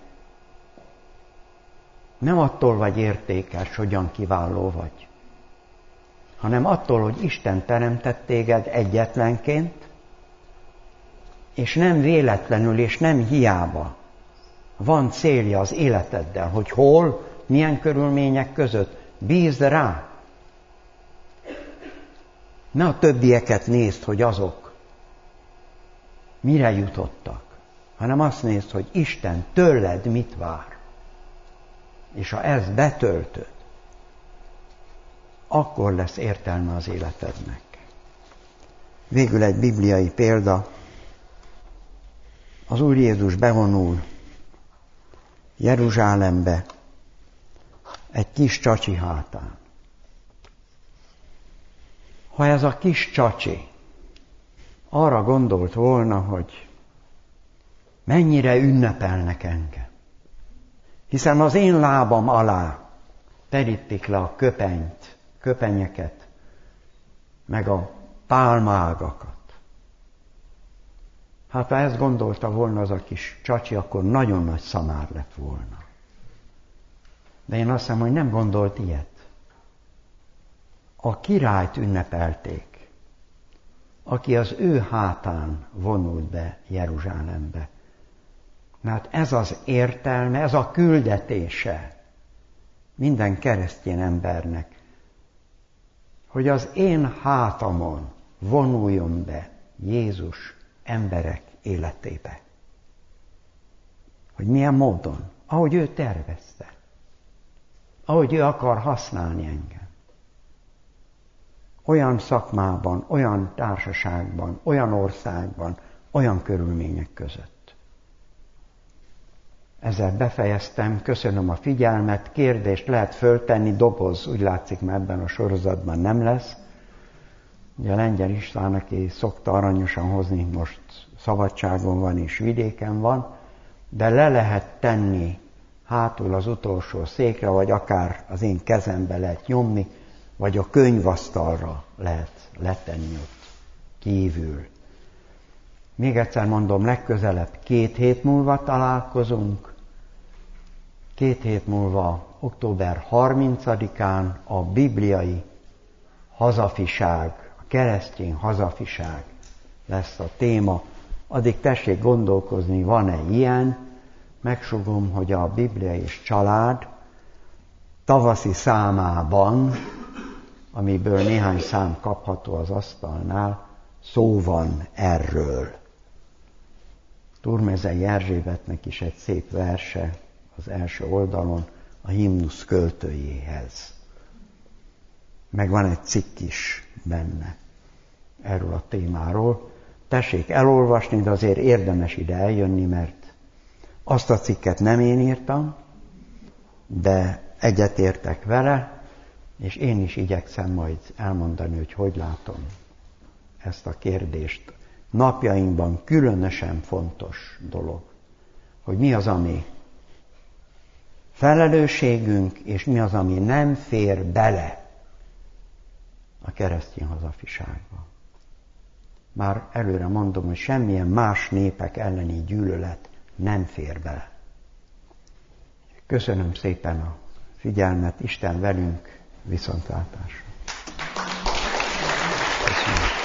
Nem attól vagy értékes, hogyan kiváló vagy, hanem attól, hogy Isten teremtett téged egyetlenként, és nem véletlenül, és nem hiába. Van célja az életeddel, hogy hol, milyen körülmények között. Bízd rá. Ne a többieket nézd, hogy azok mire jutottak, hanem azt nézd, hogy Isten tőled mit vár. És ha ezt betöltöd, akkor lesz értelme az életednek. Végül egy bibliai példa. Az Úr Jézus bevonul Jeruzsálembe egy kis csacsi hátán. Ha ez a kis csacsi arra gondolt volna, hogy mennyire ünnepelnek engem, hiszen az én lábam alá terítik le a köpenyt, köpenyeket, meg a pálmaágakat. Hát ha ezt gondolta volna az a kis csacsi, akkor nagyon nagy szamár lett volna. De én azt hiszem, hogy nem gondolt ilyet. A királyt ünnepelték, aki az ő hátán vonult be Jeruzsálembe. Mert ez az értelme, ez a küldetése minden keresztény embernek, hogy az én hátamon vonuljon be Jézus emberek életébe. Hogy milyen módon? Ahogy ő tervezte. Ahogy ő akar használni engem. Olyan szakmában, olyan társaságban, olyan országban, olyan körülmények között. Ezzel befejeztem, köszönöm a figyelmet, kérdést lehet föltenni, doboz, úgy látszik, mert ebben a sorozatban nem lesz. Ugye a Lengyel István, aki szokta aranyosan hozni, most szabadságon van és vidéken van, de le lehet tenni hátul az utolsó székre, vagy akár az én kezembe lehet nyomni, vagy a könyvasztalra lehet letenni ott kívül. Még egyszer mondom, legközelebb két hét múlva találkozunk. Két hét múlva, október harmincadikán a bibliai hazafiság, a keresztény hazafiság lesz a téma. Addig tessék gondolkozni, van-e ilyen. Megsugom, hogy a Biblia és család tavaszi számában, amiből néhány szám kapható az asztalnál, szó van erről. Turmezei Erzsébetnek is egy szép verse az első oldalon a himnusz költőjéhez. Meg van egy cikk is benne erről a témáról. Tessék elolvasni, de azért érdemes ide eljönni, mert azt a cikket nem én írtam, de egyetértek vele, és én is igyekszem majd elmondani, hogy hogy látom ezt a kérdést. Napjainkban különösen fontos dolog, hogy mi az, ami felelősségünk, és mi az, ami nem fér bele a keresztény hazafiságba. Már előre mondom, hogy semmilyen más népek elleni gyűlölet nem fér bele. Köszönöm szépen a figyelmet, Isten velünk, viszontlátásra. Köszönöm.